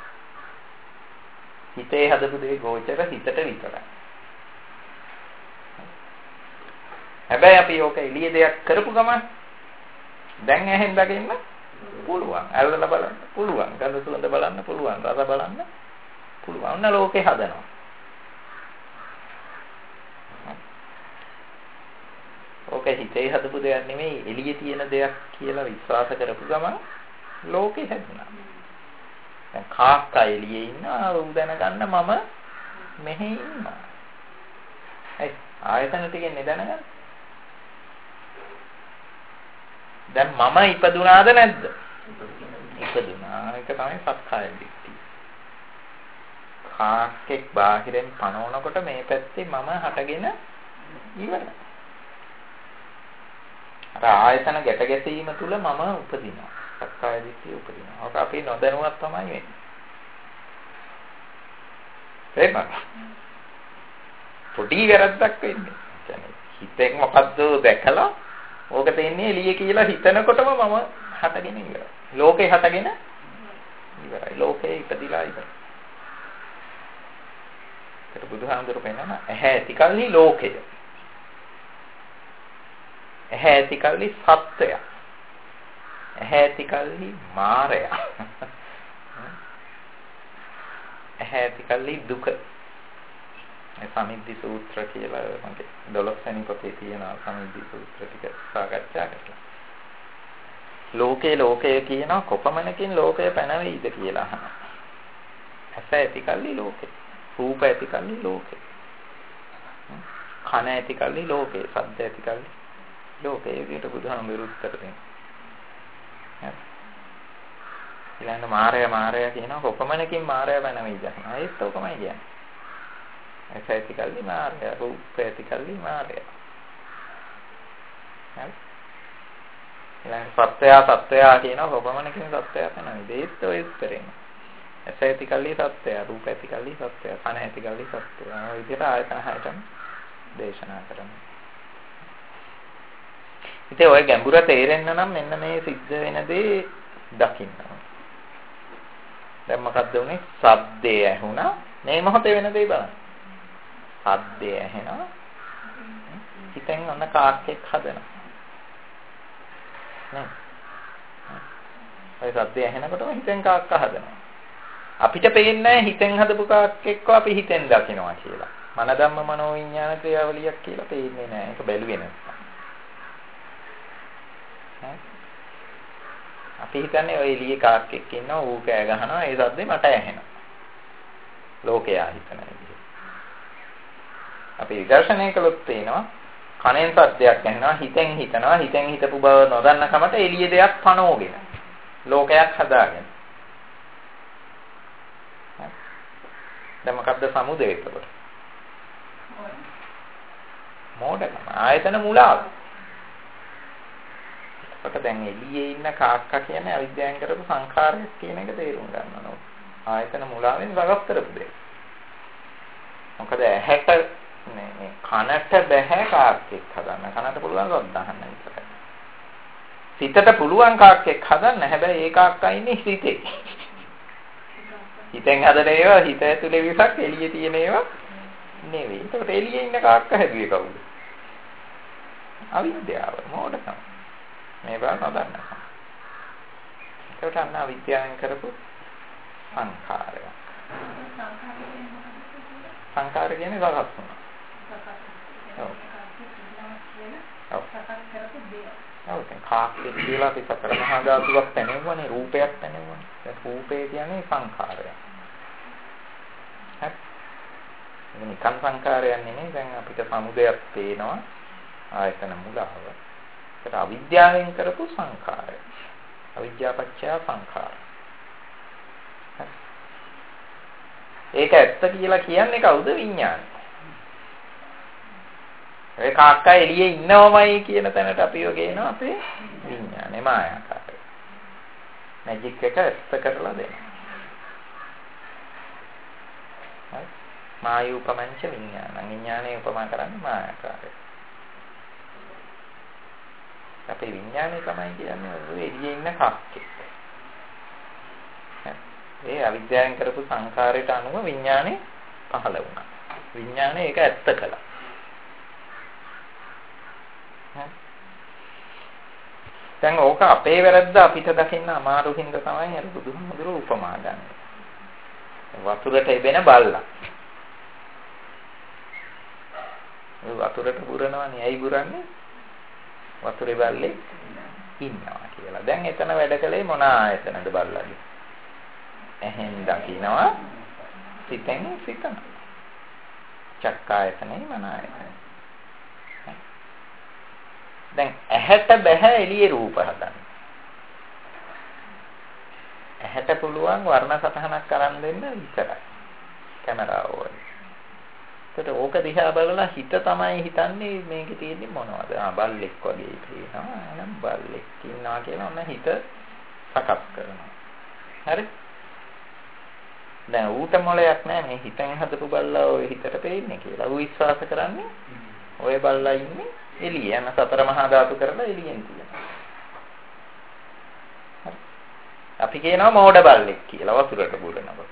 Speaker 1: හිතේ හදපු දේ ගෝචර හිතට විතරයි. හැබැයි අපි ඕක එළිය දෙයක් කරපු ගමන් දැන් ඇහෙන් දකින්න පුළුවන්. අල්ලලා බලන්න පුළුවන්. ගඳ සුවඳ බලන්න පුළුවන්. රස බලන්න පුළුවන්. ඔන්න ලෝකේ හදනවා. ඕක හිතේ හදපු දෙයක් නෙමෙයි එළියේ තියෙන දෙයක් කියලා විශ්වාස කරපු ගමන් ලෝකේ හැදුනා. දැන් කාක්කා එළියේ ඉන්නවා ඌ දැනගන්න මම මෙහි ඉන්නවා. ඒ ආයතන ටිකෙන් දැනගන්න. දැන් මම ඉපදුනාද නැද්ද? ඉපදුනා. ඒක තමයි සක්කාය දිට්ඨිය. කාක්කෙක් බාහිරෙන් පනවනකොට මේ පැත්තේ මම හටගෙන ඉවරයි. අර ආයතන ගැට ගැසීම තුල මම උපදිනවා. සක්කාය දිට්ඨිය උපදිනවා. ඔක අපි නොදැනුවත් තමයි වෙන්නේ. එහෙම. පොඩි වැරද්දක් වෙන්නේ. කියන්නේ හිතෙන් මොකද්ද දැකලා ඕක තේන්නේ එළිය කියලා හිතනකොටම මම හටගෙන ඉවරයි. ලෝකේ හටගෙන ඉවරයි. ලෝකේ ඉපදිලා ඉවරයි. ඒක බුදුහාමුදුරු පෙන්නන ඇහැ ඇති කල්හි ලෝකය. ඇහැ ඇති කල්හි සත්‍යය. ඇහැ ඇති කල්හි මායය. ඇහැ ඇති කල්හි දුක. මේ සමිද්දි සූත්‍ර කියලා මගේ 12 වෙනි පොතේ තියෙන සමිද්දි සූත්‍ර ටික සාකච්ඡා කරලා. ලෝකේ කියන කොපමණකින් ලෝකය පැනවෙයිද කියලා අහනවා. ඇස ඇති කල්හි ලෝකේ. රූප ඇති කල්හි ලෝකේ. කන ඇති කල්හි ලෝකේ. ශබ්ද ඇති කල්හි ලෝකේ. විදිහට බුදුහාමුදුරු උත්තර දෙනවා. ඊළඟ මායя කියනවා කොපමණකින් මායя පැනවෙයිද? ආයෙත් ඔකමයි කියන්නේ. ඇස ඇති කල්හි මායя. රූප ඇති කල්හි මායя. හරි. ඊළඟ සත්‍යය කියනවා කොපමණකින් සත්‍යය පැනවෙයිද? ඒත් ඔය උත්තරේම. ඇස ඇති කල්හි සත්‍යය, රූප ඇති කල්හි සත්‍යය, කන ඇති කල්හි සත්‍යය. ඔය විදිහට ආයතන හයටම දේශනා කරනවා. ඉතින් ඔය ගැඹුර තේරෙන්න නම් මෙන්න මේ සිද්ධ වෙන දේ දකින්න ඕනේ. දැන් මොකද්ද උනේ? ශබ්දය ඇහුණා. මේ මොහොතේ වෙන දේ බලන්න. ශබ්දය ඇහෙනවා. හිතෙන් ඔන්න කාක්කෙක් හදනවා. නේද? ඔය ශබ්දය ඇහෙනකොටම හිතෙන් කාක්කා හදනවා. අපිට පේන්නේ හිතෙන් හදපු කාක්කෙක්ව අපි හිතෙන් දකිනවා කියලා. මන ධම්ම මනෝ විඥාන ක්‍රියාවලියක් කියලා පේන්නේ නැහැ. ඒක බැලුවේ නැත්නම්. අපි හිතන්නේ ඔය එළියේ කාක්කෙක් ඉන්නවා ඌ කෑ ගහනවා ඒ සද්දේ මට ඇහෙනවා. ලෝකයා හිතන විදිහ. අපි විදර්ශනය කළොත් පේනවා කනෙන් සද්දයක් ඇහෙනවා හිතෙන් හිතනවා හිතෙන් හිතපු බව නොදන්න කමට එළියේ දෙයක් පනෝගෙන ලෝකයක් හදාගෙන. දැන් මොකද්ද සමුදය එතකොට? මෝඩකම ආයතන මුලාව. කොට දැන් එළියේ ඉන්න කාක්කා කියන්නේ අවිද්‍යාවෙන් කරපු සංඛාරයක් කියන එක තේරුම් ගන්න ඕන. ආයතන මුලාවෙන් වගක් කරපු දෙයක්. මොකද ඇහැට මේ කනට බෑ කාක් එක්ක හදන්න. කනට පුළුවන් රොත් දාන්න විතරයි. සිතට පුළුවන් කාක් එක්ක හදන්න. හැබැයි ඒ කාක්කා ඉන්නේ සිතේ. හිතෙන් හදන ඒවා හිත ඇතුලේ විසක් එළියේ තියෙන ඒවා නෙවෙයි. ඒකට එළියේ ඉන්න කාක්ක හැදුවේ කවුද? අවිද්‍යාව, මෝඩකම. මේ බව නොදන්න. ඒකට අන්න අවිද්‍යාවෙන් කරපු සංඛාරය. සංඛාර කියන්නේ සකස් වුණා. ඔව්. කාක්කේ කියලා අපි සතර මහා ධාතුවක් පැනෙවුවනේ, රූපයක් පැනෙවුවනේ. ඒ රූපේ කියන්නේ සංඛාරය. හරි. මේ නිකන් සංඛාරයක් නෙමෙයි. දැන් අපිට සමුදයක් පේනවා. ආයතන මුලාව. ඒකට අවිද්‍යාවෙන් කරපු සංඛාරය. අවිද්‍යාපච්චය සංඛාර. ඒක ඇත්ත කියලා කියන්නේ කවුද? විඥානය. ඒ කාක්කා එළියේ ඉන්නවමයි කියන තැනට අපිව ගේනවා අපේ විඥානේ මායාකාරය. මැජික් එක ඇත්ත කරලා දෙනවා. හරි. මායූපමංච විඥානං. විඥානේ උපමා කරන්නේ මායාකාරය. අපේ විඥානේ තමයි කියන්නේ එළියේ ඉන්න කක්කෙක්. ඒ අවිද්‍යාවෙන් කරපු සංඛාරයට අනුව විඥානේ පහළ වුණා. විඥානේ ඒක ඇත්ත කළා. දැන් ඕක අපේ වැරද්ද අපිට දකින්න අමාරු හින්දා තමයි අර බුදුහාමුදුරුවෝ උපමා ගන්න. වතුරට එබෙන බල්ලා. වතුරට බුරනවනේ. ඇයි බුරන්නේ? වතුරේ බල්ලේ ඉන්නවා කියලා. දැන් එතන වැඩ කළේ මොන ආයතනද බල්ලාගේ? ඇහෙන් දකින්නවා, සිතෙන් සිතනවා. චක්කායතනේ මන ආයතනේ. දැන් ඇහැට බෑ එළියේ රූප හදන්න. ඇහැට පුළුවන් වර්ණ සටහනක් අරන් දෙන්න විතරයි. කැමරාව වලින්. ඒකට ඕක දිහා බලලා හිත තමයි හිතන්නේ මේකේ තියෙන්නේ මොනවද? බල්ලෙක් වගේ පේනවා. එහෙනම් බල්ලෙක් ඉන්නවා කියලා ඔන්න හිත සකස් කරනවා. හරි? දැන් ඌට මොලයක් නැහැ මේ හිතෙන් හදපු බල්ලා ඔය හිතට පේන්නේ කියලා. ඌ විශ්වාස කරන්නේ ඔය බල්ලා ඉන්නේ එළිය යන සතර මහා ධාතු කරලා එළියෙන් තියෙනවා. හරි. අපි කියනවා මෝඩ බල්ලෙක් කියලා වතුරට බුරනකොට.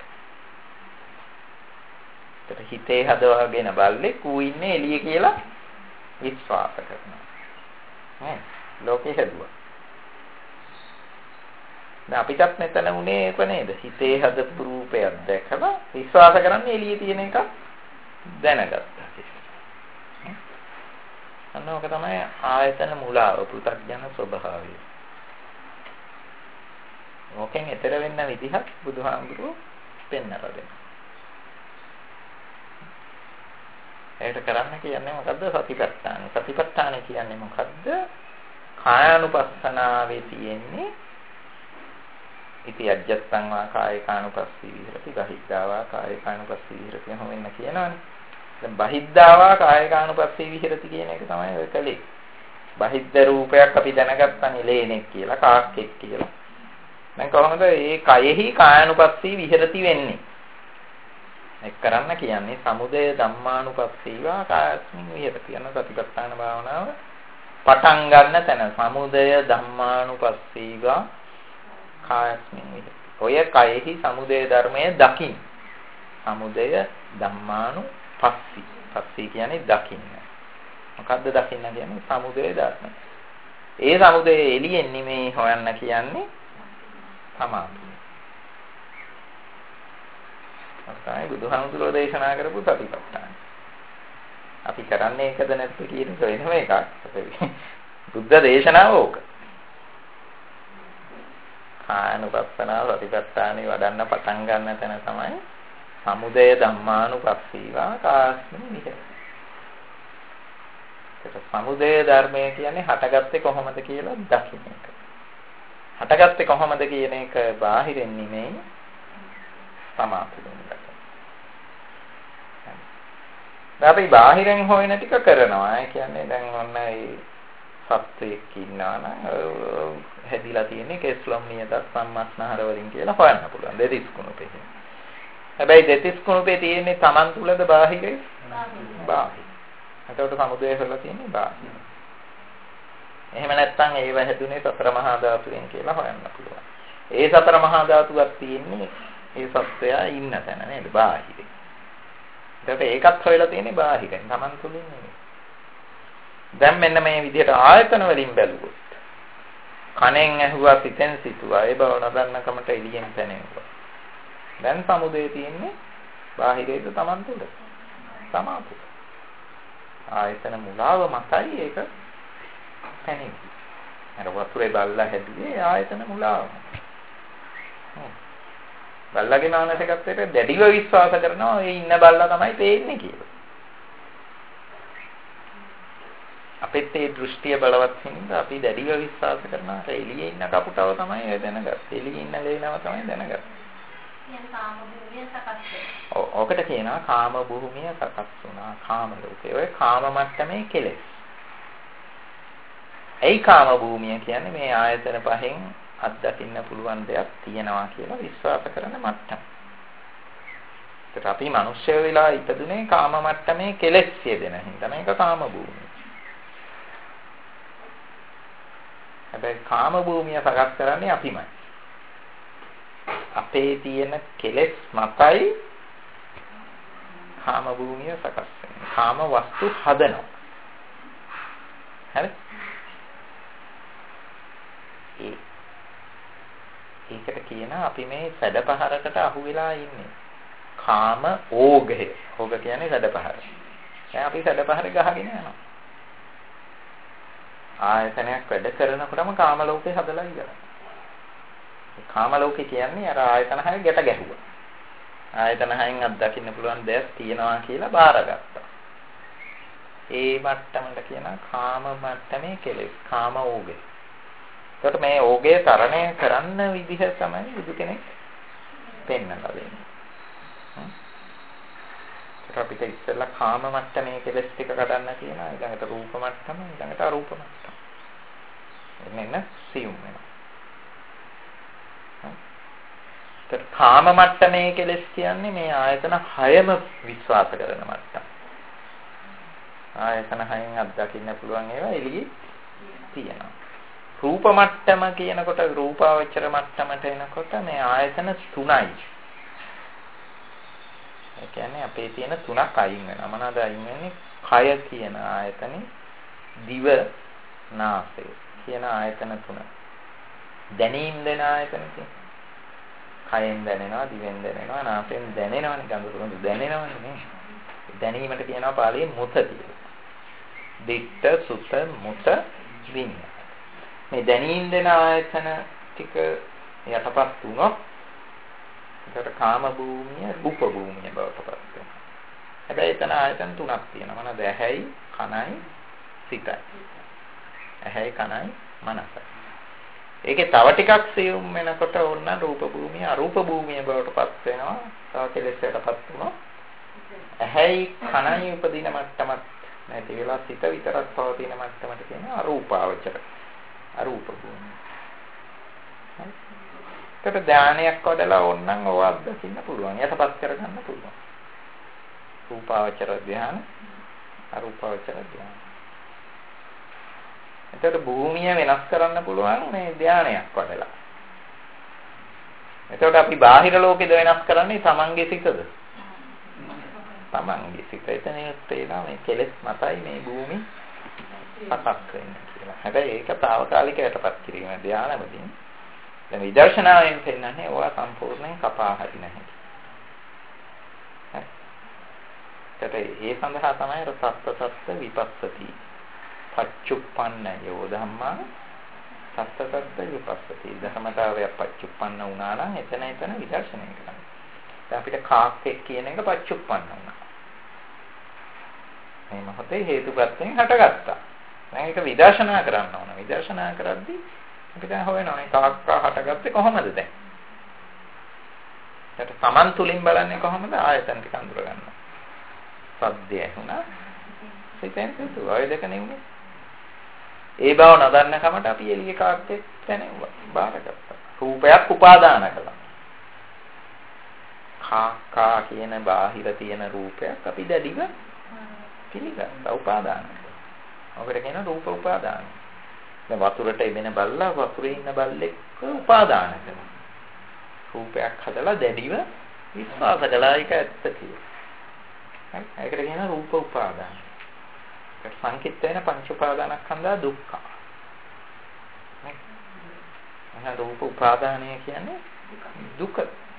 Speaker 1: ඒකට හිතේ හදවගෙන බල්ලෙක් ඌ ඉන්නේ එළිය කියලා විශ්වාස කරනවා. නේ? ලෝකේ හැදුවා. දැන් අපිටත් මෙතන උනේ ඒක නේද? හිතේ හදපු රූපයක් දැකලා විශ්වාස කරන්නේ එළියේ තියෙන එක දැනගත්තා කියලා. අන්න ඕක තමයි ආයතන මුලාව, පු탁ජන ස්වභාවය. ඕකෙන් ඈතර වෙන්න විදිහක් බුදුහාමුදුරුවෝ පෙන්නලා දෙනවා. ඒකට කරන්න කියන්නේ මොකද්ද? සතිපට්ඨාන. සතිපට්ඨාන කියන්නේ මොකද්ද? කායානුපස්සනාවේ තියෙන්නේ ඉති අජ්ජත්සං වා කායිකානුපස්සී විහෙරති බහිද්ධාවා කායිකානුපස්සී විහෙරති හැමෙන්න කියනවනේ. දැන් බහිද්ධාවා කායිකානුපස්සී විහෙරති කියන එක තමයි ඔය කලේ. බහිද්ධ රූපයක් අපි දැනගත්තනේ ලේනෙක් කියලා කාක්කෙක් කියලා. දැන් කොහොමද මේ කයෙහි කායානුපස්සී විහෙරති වෙන්නේ? එක් කරන්න කියන්නේ සමුදය ධම්මානුපස්සීවා කායස්මින් විහෙරති යන සතිපට්ඨාන භාවනාව පටන් ගන්න තැන සමුදය ධම්මානුපස්සීවා කායස්මින් විහෙරති. ඔය කයෙහි සමුදය ධර්මය දකින්න. සමුදය ධම්මානුපස්සී. පස්සී කියන්නේ දකින්න. මොකද්ද දකින්න කියන්නේ? සමුදය ධර්මය. ඒ සමුදය එළියෙන් නෙමෙයි හොයන්න කියන්නේ සමාධිය. අසයි බුදුහාමුදුරෝ දේශනා කරපු සතිපට්ඨාන. අපි කරන්නේ ඒකද නැත්ද කියන එක වෙනම එකක්. බුද්ධ දේශනාව ඕක. කායනුපස්සනාව සතිපට්ඨානේ වඩන්න පටන් ගන්න තැන තමයි සමුදය ධම්මානුපස්සීවා කාස්මින් විහෙරති. ඒක සමුදය ධර්මය කියන්නේ හටගත්තේ කොහොමද කියලා දකින්න එක. හටගත්තේ කොහොමද කියන එක බාහිරින් නෙමෙයි සමාපිරුම් කරනවා. අපි බාහිරෙන් හොයන ටික කරනවා. ඒ කියන්නේ දැන් ඔන්න ඒ සත්‍යයක් ඉන්නවා නම් හැදිලා තියෙන්නේ කෙස්ලොම් නියත සම්මස්නහර වලින් කියලා හොයන්න පුළුවන්. දෙතිස් කුණු පෙකින්. හැබැයි දෙතිස් කුණුපේ තියෙන්නේ Taman තුලද බාහිරේ? බාහිර. එතකොට සමුදය කරලා තියෙන්නේ බාහිර. එහෙම නැත්නම් ඒව හැදුනේ සතර මහා ධාතුවෙන් කියලා හොයන්න පුළුවන්. ඒ සතර මහා ධාතුවක් තියෙන්නේ ඒ සත්‍යය ඉන්න තැන නේද? බාහිරේ. එතකොට ඒකත් හොයලා තියෙන්නේ බාහිරෙන්. Taman තුලින් නෙමෙයි. දැන් මෙන්න මේ විදිහට ආයතන වලින් බැලුවොත් කණෙන් ඇහුවා සිතෙන් සිතුවා ඒ බව නොදන්නකමට එළියෙන් පැනෙනවා. දැන් සමුදේ තියෙන්නේ බාහිරේද Taman තුල? තමා තුල. ආයතන මුලාව මතයි ඒක පැනෙන්නේ. අර වතුරේ බල්ලා හැදුවේ ආයතන මුලාව. බල්ලාගේ මානසිකත්වයට දැඩිව විශ්වාස කරනවා ඒ ඉන්න බල්ලා තමයි පේන්නේ කියලා. අපිට ඒ දෘෂ්ටිය බලවත් හින්දා අපි දැඩිව විශ්වාස කරනවා එළියේ ඉන්න කපුටව තමයි ඒ දැනගත්තේ. එළියේ ඉන්න ලේනව තමයි දැනගත්තේ. කියන කාම භූමිය සකස් වෙනවා. ඔකට කියනවා කාම භූමිය සකස් වුණා. කාම ලෝකේ. ඔය කාම මට්ටමේ කෙලෙස්. ඒ කාම භූමිය කියන්නේ මේ ආයතන පහෙන් අත්දකින්න පුළුවන් දෙයක් තියෙනවා කියලා විශ්වාස කරන මට්ටම. ඒත් අපි මිනිස්සු වෙලා ඉපදුනේ කාම මට්ටමේ කෙලෙස් යෙදෙන හින්දා මේක කාම භූමිය. හැබැයි කාම භූමිය සකස් කරන්නේ අපිමයි. අපේ තියෙන කෙලෙස් මතයි කාම භූමිය සකස් වෙන්නේ. කාම වස්තු හදනවා. හරි? ඒකට කියන අපි මේ සැඩපහරකට අහු වෙලා ඉන්නේ. කාම ඕගය. ඕග කියන්නේ සැඩපහර. දැන් අපි සැඩපහර ගහගෙන යනවා. ආයතනයක් වැඩ කරනකොටම කාම ලෝකේ හදලා ඉවරයි. කාම ලෝකේ කියන්නේ අර ආයතන හය ගැට ගැහුවා. ආයතන හයෙන් අත්දකින්න පුළුවන් දෙයක් තියෙනවා කියලා බාරගත්තා. ඒ මට්ටමට කියන කාම මට්ටමේ කෙලෙස්, කාම ඕගේ. ඒකට මේ ඕගේ තරණය කරන්න විදිහ තමයි බුදු කෙනෙක් පෙන්නලා දෙන්නේ. අපිට ඉස්සෙල්ලා කාම මට්ටමේ කෙලෙස් ටික කඩන්න තියෙනවා. ඊළඟට රූප මට්ටම, ඊළඟට අරූප මට්ටම. එන්න සියුම් වෙනවා. කාම මට්ටමේ කෙලෙස් කියන්නේ මේ ආයතන 6ම විශ්වාස කරන මට්ටම. ආයතන 6න් අත්දකින්න පුළුවන් ඒවා එළියේ තියෙනවා. රූප මට්ටම කියනකොට රූපාවචර මට්ටමට එනකොට මේ ආයතන 3යි. ඒ කියන්නේ අපේ තියෙන 3ක් අයින් වෙනවා. මොනවාද අයින් වෙන්නේ? කය කියන ආයතනෙ, දිව, නාසය කියන ආයතන 3. දැනීම් දෙන ආයතන තියෙනවා. කයෙන් දැනෙනවා, දිවෙන් දැනෙනවා, නාසයෙන් දැනෙනවනේ, ගඳ සුවඳ දැනෙනවනේ නේ. දැනීමට කියනවා පාලියෙන් මුත කියලා. දිට්ඨ, සුත, මුත, විඤ්ඤාණ. මේ දැනීම් දෙන ආයතන ටික යටපත් වුණොත් ඒකට කාම භූමිය, රූප භූමිය බවට පත් වෙනවා. හැබැයි එතන ආයතන 3ක් තියෙනවා. මොනවාද? ඇහැයි, කනයි, සිතයි. ඇහැයි, කනයි, මනසයි. ඒකේ තව ටිකක් සියුම් වෙනකොට ඕන රූප භූමිය, අරූප භූමිය බවට පත් වෙනවා. තව කෙලෙසටපත් වුණොත් ඇහැයි, කනයි උපදින මට්ටමත් නැති වෙලා සිත විතරක් පවතින මට්ටමට කියනවා අරූපාවචර. අරූප භූමිය. ඒකට ධානයක් වඩලා ඕනනම් ඕව අත්දකින්න පුළුවන්. යටපත් කරගන්න පුළුවන්. රූපාවචර ධාන, අරූපාවචර ධාන. එතකොට භූමිය වෙනස් කරන්න පුළුවන් මේ ධානයක් වඩලා. එතකොට අපි බාහිර ලෝකෙද වෙනස් කරන්නේ තමන්ගේ සිතද? තමන්ගේ සිත. එතනින් තේනවා මේ කෙලෙස් මතයි මේ භූමි සකස් වෙන්නේ කියලා. හැබැයි ඒක తాවකාලික යටපත් කිරීම ධානවලින්. දැන් විදර්ශනාවෙන් පෙන්නන්නේ ඕවා සම්පූර්ණයෙන් කපා හරින හැටි. ඒ සඳහා තමයි සත්‍ය විපස්සති. පච්චුප්පන්න යෝ ධම්මා සත්‍ය විපස්සති. ධර්මතාවය පච්චුප්පන්න වුණා නම් එතන විදර්ශනය කරනවා. දැන් අපිට කාක්කෙක් කියන එක පච්චුප්පන්න වුණා. මේ මොහොතේ හේතුප්‍රත්‍යයෙන් හටගත්තා. දැන් ඒක විදර්ශනා කරන්න ඕන. විදර්ශනා කරද්දී අපිට හොයනවා මේ කාක්කා හටගත්තේ කොහොමද දැන්? ඒක සමන් තුලින් බලන්නේ කොහොමද? ආයතන ටික අඳුර ගන්නවා. සද්දය ඇහුණා. සිතෙන් සිතුවා. ඔය දෙක නෙවෙයි. ඒ බව නොදන්න කමට අපි එළිය කාක්කෙක් දැනෙව්වා. බාරගත්තා. රූපයක් උපාදාන කළා. කාකා කියන බාහිර තියෙන රූපයක් අපි දැඩිව පිළිගත්තා උපාදාන. ඔකට කියන රූප උපාදාන. දැන් වතුරට එබෙන බල්ලා වතුරේ ඉන්න බල්ලෙක් උපාදාන කරනවා. රූපයක් හදලා දැඩිව විශ්වාස කළා ඒක ඇත්ත කියලා. හරි. ඒකට කියන රූප උපාදාන. ඒක සංකිට වෙන පංච උපාදානස්කන්ධා දුක්ඛ. එහෙනම් රූප උපාදානය කියන්නේ දුක.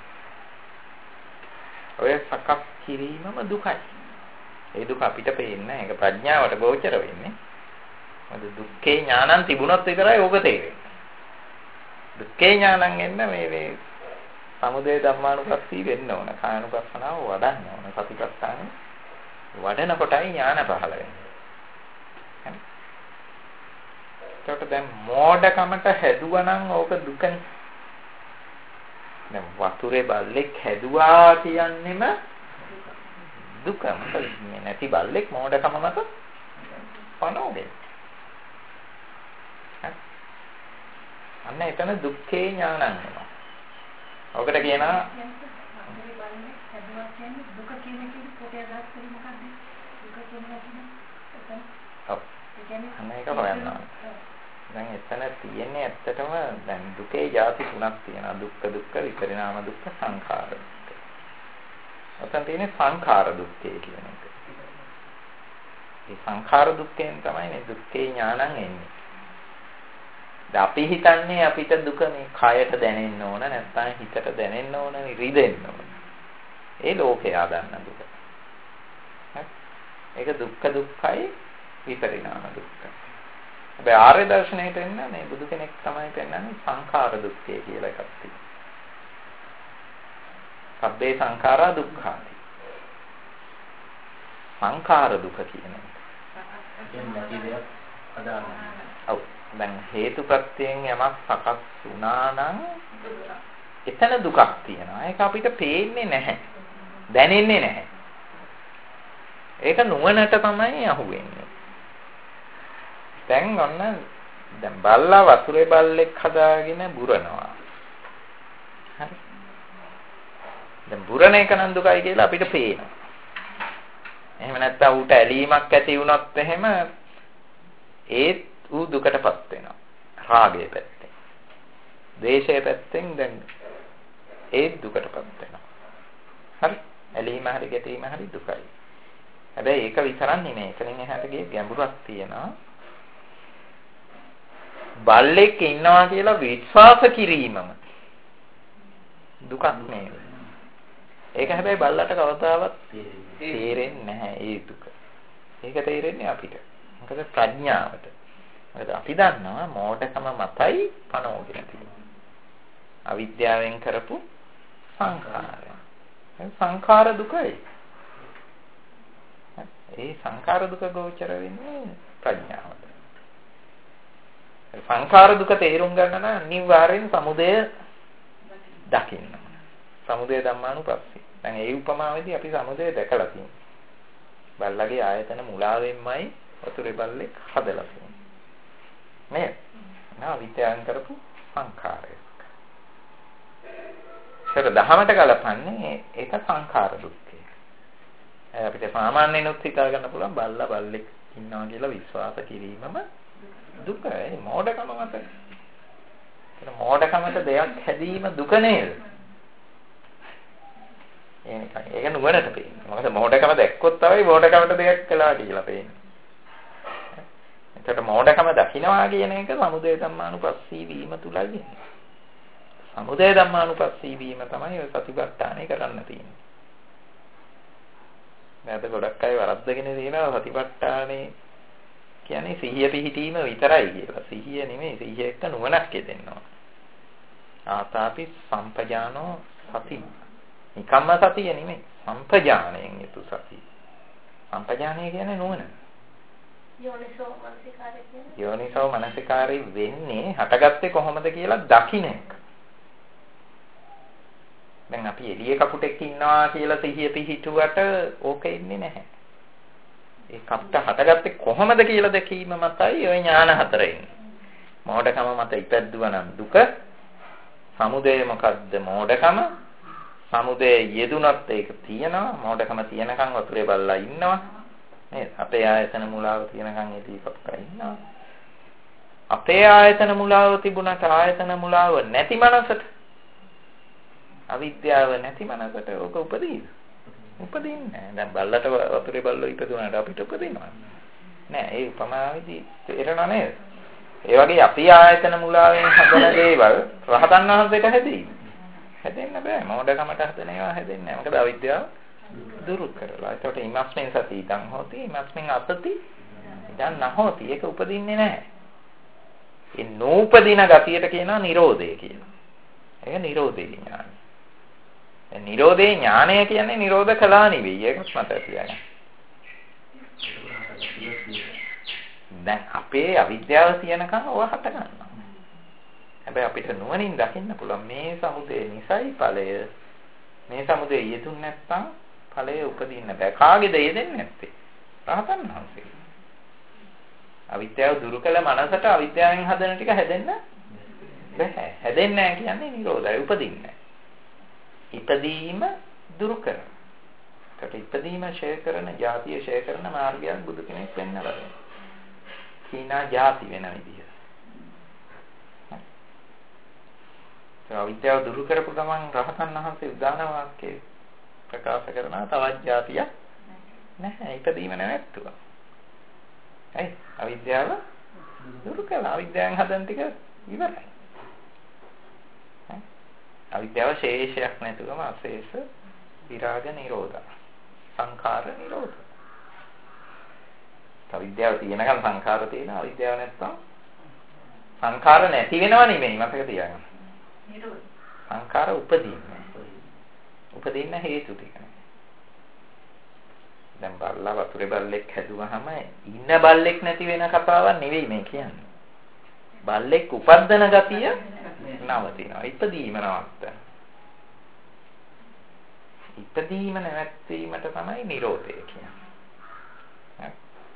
Speaker 1: ඔය සකස් කිරීමම දුකයි. ඒ දුක අපිට පේන්නේ ඒක ප්‍රඥාවට ගෝචර වෙන්නේ. මොකද දුක්ඛේ ඥානං තිබුණොත් විතරයි ඕක තේරෙන්නේ. දුක්ඛේ ඥානං එන්න මේ සමුදය ධම්මානුපස්සී වෙන්න ඕන. කායනුපස්සනාව වඩන්න ඕන. සතිපට්ඨාන වඩන කොටයි ඥාන පහළ වෙන්නේ. ඒකට දැන් මෝඩකමට හැදුවනම් ඕක දුකනේ. දැන් වතුරේ බල්ලෙක් හැදුවා කියන්නේම දුක. මොකද මේ නැති බල්ලෙක් මෝඩකම මත පනෝගේ. අන්න එතන දුක්ඛේ ඥානං වෙනවා. ඔකට කියනවා දුක කියන එකේ පොතේ අදහස් කරේ මොකක්ද? දුක කියන්නේ අන්න ඒක හොයන්න. දැන් එතන තියෙන්නේ ඇත්තටම දැන් දුකේ ಜಾති තුනක් තියෙනවා. දුක්ඛ දුක්ඛ විපරිණාම දුක්ඛ සංඛාර දුක්ඛ. ඔතන තියෙන්නේ සංඛාර දුක්ඛය කියන එක. මේ සංඛාර දුක්ඛයෙන් තමයි මේ දුක්ඛේ ඥානං එන්නේ. අපි හිතන්නේ අපිට දුක මේ කයට දැනෙන්න ඕන නැත්නම් හිතට දැනෙන්න ඕන රිදෙන්න ඕන. ඒ ලෝකයා දන්න දුක. ඒක දුක්ඛ දුක්ඛයි විපරිණාම දුක්ඛ. හැබැයි ආර්ය දර්ශනයට එන්න මේ බුදු කෙනෙක් තමයි පෙන්නන්නේ සංඛාර දුක්ඛය කියලා එකක් තියෙනවා. සබ්බේ සංඛාරා දුක්ඛාති. සංඛාර දුක කියන එක. නැති දෙයක් අදාළයි. ඔව්. දැන් හේතුප්‍රත්‍යයෙන් යමක් සකස් වුණා නම් එතන දුකක් තියෙනවා. ඒක අපිට පේන්නේ නැහැ. දැනෙන්නේ නැහැ. ඒක නුවණට තමයි අහුවෙන්නේ. දැන් ඔන්න දැන් බල්ලා වතුරේ බල්ලෙක් හදාගෙන බුරනවා. හරි. දැන් බුරණ එක නම් දුකයි කියලා අපිට පේනවා. එහෙම නැත්නම් ඌට ඇලීමක් ඇති වුණොත් එහෙම ඒත් ඌ දුකටපත් වෙනවා. රාගයේ පැත්තෙන්. ද්වේෂයේ පැත්තෙන් දැන් ඒත් දුකටපත් වෙනවා. හරි. ඇලීම හරි ගැටීම හරි දුකයි. හැබැයි ඒක විතරක් නෙමෙයි. එතනින් එහාට ගියේ ගැඹුරක් තියෙනවා. බල්ලෙක් ඉන්නවා කියලා විශ්වාස කිරීමම දුකක් නෙවෙයි. ඒක හැබැයි බල්ලට කවදාවත් තේරෙන්නේ නැහැ ඒ දුක. ඒක තේරෙන්නේ අපිට. මොකද ප්‍රඥාවට. මොකද අපි දන්නවා මෝඩකම මතයි පනෝගෙන තියෙන්නේ. අවිද්‍යාවෙන් කරපු සංඛාරය. සංඛාර දුකයි. ඒ සංඛාර දුක ගෝචර වෙන්නේ ප්‍රඥාවට. සංඛාර දුක තේරුම් ගන්න නම් අනිවාර්යෙන් සමුදය දකින්න. සමුදය ධම්මානුපස්සී. දැන් ඒ උපමාවේදී අපි සමුදය දැකලා තියෙනවා. බල්ලගේ ආයතන මුලාවෙන්මයි වතුරේ බල්ලෙක් හදලා තියෙන්නේ. මේ නා විද්‍යාවෙන් කරපු සංඛාරයක්. ඒක දහමට ගලපන්නේ ඒක සංඛාර දුක්ඛය. අපිට සාමාන්‍යයෙන් උත් හිතා ගන්න පුළුවන් බල්ලා බල්ලෙක් ඉන්නවා කියලා විශ්වාස කිරීමම දුකයි මෝඩකම මත. ඒක මෝඩකමට දෙයක් හැදීම දුක නේද? ඒක නුවණට පේන්නේ. මොකද මෝඩකම දැක්කොත් තමයි මෝඩකමට දෙයක් කළා කියලා පේන්නේ. එතකොට මෝඩකම දකින්නවා කියන එක සමුදය ධම්මානුපස්සී වීම තුලයි වෙන්නේ. සමුදය ධම්මානුපස්සී වීම තමයි ඔය සතිපට්ඨානේ කරන්න තියෙන්නේ. නැත්නම් ගොඩක් අය වරද්දගෙන තියෙනවා සතිපට්ඨානේ කියන්නේ සිහිය පිහිටීම විතරයි කියලා. සිහිය නෙමෙයි සිහිය එක්ක නුවණක් යෙදෙන්න ඕන. ආතාපි සම්පජානෝ සති. නිකම්ම සතිය නෙමෙයි සම්පජාණයෙන් යුතු සතිය. සම්පජාණය කියන්නේ නුවණ. යෝනිසෝ මනසිකාරය වෙන්නේ හටගත්තේ කොහොමද කියලා දකින්න එක. දැන් අපි එළිය කපුටෙක් ඉන්නවා කියලා සිහිය පිහිටුවට ඕක ඉන්නේ නැහැ. ඒ කප්ට හටගත්තේ කොහොමද කියලා දැකීම මතයි ওই ඥාන හතර එන්නේ. මෝඩකම මත ඉපැද්දුවා නම් දුක. සමුදය මොකද්ද? මෝඩකම. සමුදය යෙදුනත් ඒක තියෙනවා. මොඩකම තියෙනකන් වතුරේ බල්ලා ඉන්නවා. නේද? අපේ ආයතන මුලාව තියෙනකන් ඒ දීපක්ක ඉන්නවා. අපේ ආයතන මුලාව තිබුණාට ආයතන මුලාව නැති මනසට අවිද්‍යාව නැති මනසට ඕක උපදීද? උපදින්නේ නැහැ. දැන් බල්ලට වතුරේ බල්ලෝ ඉපදුනාට අපිට උපදිනවා. නෑ ඒ උපමාවේදී තේරෙනව නේද? ඒ වගේ අපි ආයතන මුලාවෙන් හදන දේවල් රහතන් වහන්සේට හැදෙයි. හැදෙන්න බෑ. මොඩකමට හදන ඒවා හැදෙන්නේ නැහැ. මොකද අවිද්‍යාව දුරු කරලා. ඒකට ඉමස්මෙන් සති ඉදන් හොති ඉමස්මෙන් අසති ඉදන් නැහොති. ඒක උපදින්නේ නැහැ. ඒ නූපදින ගතියට කියනවා නිරෝධය කියලා. ඒක නිරෝධේ ඥානය. ඒ නිරෝධේ ඥානය කියන්නේ නිරෝධ කළා නෙවෙයි. ඒකත් මතක තියාගන්න. දැන් අපේ අවිද්‍යාව තියෙනකන් ඕවා හට ගන්නවා. හැබැයි අපිට නුවණින් දකින්න පුළුවන් මේ සමුදේ නිසයි ඵලය. මේ සමුදේ යෙදුන් නැත්නම් ඵලය උපදින්න බෑ. කාගේද යෙදෙන්නේ නැත්තේ? රහතන් වහන්සේ. අවිද්‍යාව දුරු කළ මනසට අවිද්‍යාවෙන් හදන ටික හැදෙන්න බෑ. හැදෙන්නේ නැහැ කියන්නේ නිරෝධය උපදින්නේ. ඉපදීම දුරු කරන. ඒකට ඉපදීම ඡය කරන, ජාතිය ඡය කරන මාර්ගයක් බුදු කෙනෙක් පෙන්නලා දෙනවා. කීනා ජාති වෙන විදිය. අවිද්‍යාව දුරු කරපු ගමන් රහතන් වහන්සේ උදාන වාක්‍යය ප්‍රකාශ කරනවා තවත් ජාතියක් නැහැ. ඉපදීම නැවැත්තුවා. හරි අවිද්‍යාව දුරු කළා. අවිද්‍යාවෙන් හදන ටික ඉවරයි. අවිද්‍යාව ශේෂයක් නැතුවම අශේෂ විරාග නිරෝධ සංඛාර නිරෝධ. අවිද්‍යාව තියෙනකන් සංඛාර තියෙනවා. අවිද්‍යාව නැත්නම් සංඛාර නැති වෙනව නෙමෙයි මතක තියාගන්න. නිරෝධ. සංඛාර උපදින්නේ. උපදින්න හේතු ටික. දැන් බල්ලා වතුරේ බල්ලෙක් හැදුවහම ඉන්න බල්ලෙක් නැති වෙන කතාවක් නෙවෙයි මේ කියන්නේ. බල්ලෙක් උපද්දන ගතිය නවතිනවා. ඉපදීම නවත්තන. ඉපදීම නැවැත්වීමට තමයි නිරෝධය කියන්නේ.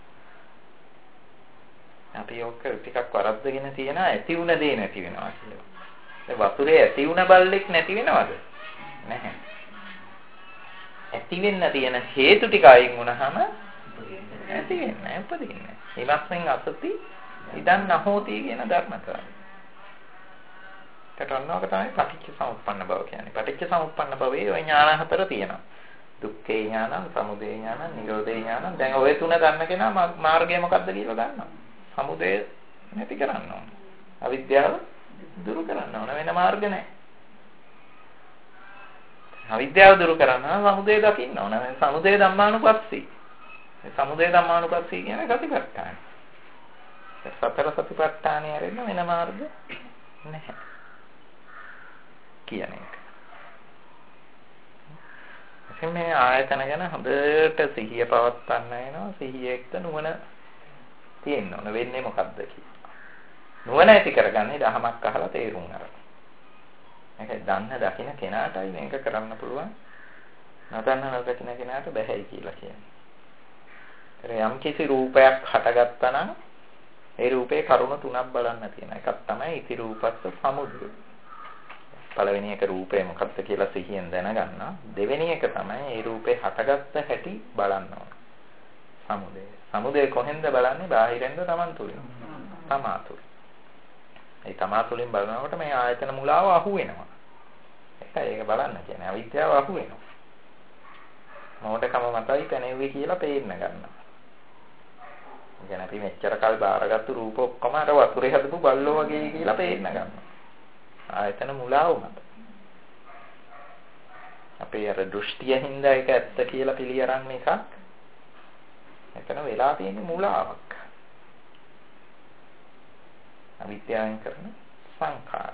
Speaker 1: අපි ඔක ටිකක් වරද්දගෙන තියනවා ඇති වුණ දේ නැති වෙනවා කියලා. ඒ වතුරේ ඇති වුණ බල්ලෙක් නැති වෙනවද? නැහැ. ඇති වෙන්න තියෙන හේතු ටික අයින් වුණාම ඇති වෙන්නේ නැහැ, උපදින්නේ. ඊමස්මෙන් අසති ඉදන් නැහෝති කියන ධර්මතාවය. ඒකටන්නවක තමයි පටිච්ච සමුප්පන්න බව කියන්නේ. පටිච්ච සමුප්පන්න භවයේ ওই ඥාන හතර තියෙනවා. දුක්ඛේ ඥානං, සමුදය ඥානං, නිරෝධේ ඥානං. දැන් ඔය තුන ගන්න කෙනා මාර්ගය මොකක්ද කියලා දන්නවා. සමුදය නැති කරන්න ඕන. අවිද්‍යාව දුරු කරන්න ඕන. වෙන මාර්ග නැහැ. අවිද්‍යාව දුරු කරන්න සමුදය දකින්න ඕන. සමුදය ධම්මානුපස්සී. මේ සමුදය ධම්මානුපස්සී කියන්නේ සතිපට්ඨාන. සතර සතිපට්ඨානේ හැරෙන්න වෙන මාර්ග නැහැ. කියන එක. මේ ආයතන ගැන හොඳට සිහිය පවත්වන්න වෙනවා. සිහිය එක්ක නුවණ තියෙන්න ඕන. වෙන්නේ මොකද්ද කියලා. නුවණ ඇති කරගන්නේ දහමක් අහලා තේරුම් අරගෙන. මේක දන්න දකින්න කෙනාටයි මේක කරන්න පුළුවන්. නතන්න නොදකින්න කෙනාට බැහැයි කියලා කියන්නේ. යම් කිසි රූපයක් හටගත්තා නම් ඒ රූපේ කරුණු තුනක් බලන්න තියෙනවා. එකක් තමයි ඉති රූපස්ස සමුදය. පළවෙනි එක රූපය මොකක්ද කියලා සිහියෙන් දැනගන්න. දෙවෙනි එක තමයි ඒ රූපේ හටගත්ත හැටි බලන්න ඕන. සමුදය. සමුදය කොහෙන්ද බලන්නේ? බාහිරින්ද Taman තුලින්. තමා තුලින්. ඒ තමා තුලින් බලනකොට මේ ආයතන මුලාව අහු වෙනවා. ඒක බලන්න කියන්නේ අවිද්‍යාව අහු වෙනවා. මොඩකම මතයි පැනෙව්වේ කියලා පේන්න ගන්නවා. ඉතින් අපි මෙච්චර කල් බාරගත්තු රූප ඔක්කොම අර වතුරේ හදපු බල්ලෝ වගේ කියලා පේන්න ගන්නවා. ආයතන මුලාව මත. අපේ අර දෘෂ්ටිය හින්දා ඒක ඇත්ත කියලා පිළිඅරන් එකක්. එතන වෙලා තියෙන මුලාවක්. අවිද්‍යාවෙන් කරන සංඛාර.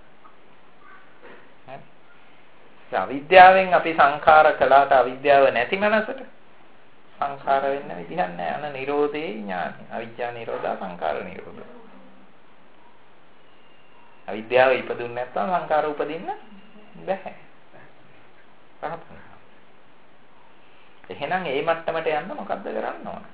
Speaker 1: අවිද්‍යාවෙන් අපි සංඛාර කළාට අවිද්‍යාව නැති මනසට සංඛාර වෙන්න විදිහක් නැහැ. අන නිරෝධේ ඥානයි. අවිද්‍යා නිරෝධා සංඛාර නිරෝධ. අවිද්‍යාව ඉපදුන්නේ නැත්නම් සංඛාර උපදින්න බැහැ. පහතන. එහෙනම් ඒ මට්ටමට යන්න මොකද්ද කරන්න ඕන?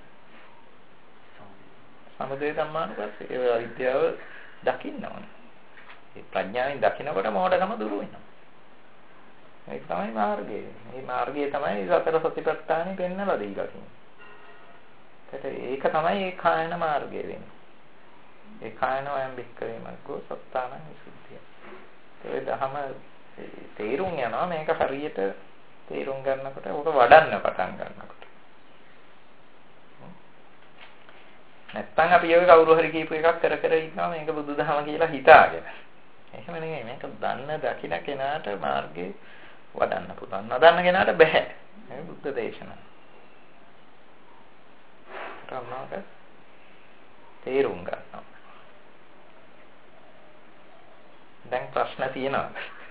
Speaker 1: සමුදය ධම්මානුපස්සී. ඒ අවිද්‍යාව දකින්න ඕන. ඒ ප්‍රඥාවෙන් දකිනකොට මොඩකම දුරු වෙනවා. ඒක තමයි මාර්ගය. මේ මාර්ගය තමයි සතර සතිපට්ඨානෙ පෙන්නලා දීලා තියෙන්නේ. ඒක තමයි ඒ කායන මාර්ගය වෙන්නේ. ඒ කායන වයම් බික්කවේ මග්ගෝ සත්තානං විසුද්ධිය. ඒ දහම තේරුම් යනවා මේක හරියට තේරුම් ගන්නකොට ඕක වඩන්න පටන් ගන්නකොට. නැත්තම් අපි ඒක කවුරු හරි කියපු එකක් කර කර ඉන්නවා මේක බුදුදහම කියලා හිතාගෙන. එහෙම නෙමෙයි මේක දන්න දකින්න කෙනාට මාර්ගේ වඩන්න පුළුවන්. නොදන්න කෙනාට බෑ. මේ බුද්ධ දේශනාව. තමනාට තේරුම් ගන්නවා. දැන් ප්‍රශ්න තියෙනවා.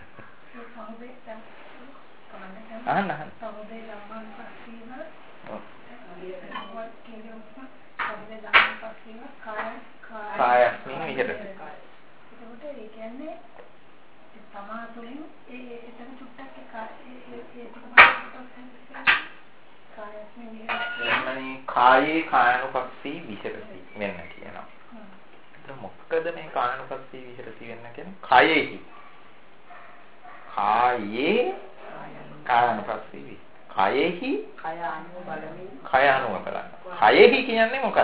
Speaker 1: අහන්න. කායස්මින් විහෙරති.
Speaker 3: ඒකට ඒ කියන්නේ තමා තුළින් එතන චුට්ටක් කායස්මින් විහෙරති.
Speaker 1: කායේ කායනුපස්සී විහෙරති වෙන්න කියනවා. ඒක මොකද මේ කායනුපස්සී විහෙරති වෙන්න කියන්නේ? කායේහි. කායේ කායනුපස්සී. කායේහි
Speaker 2: කය අනුව බලමින්
Speaker 1: කය අනුව බලන්න. කායේහි කියන්නේ මොකක්ද?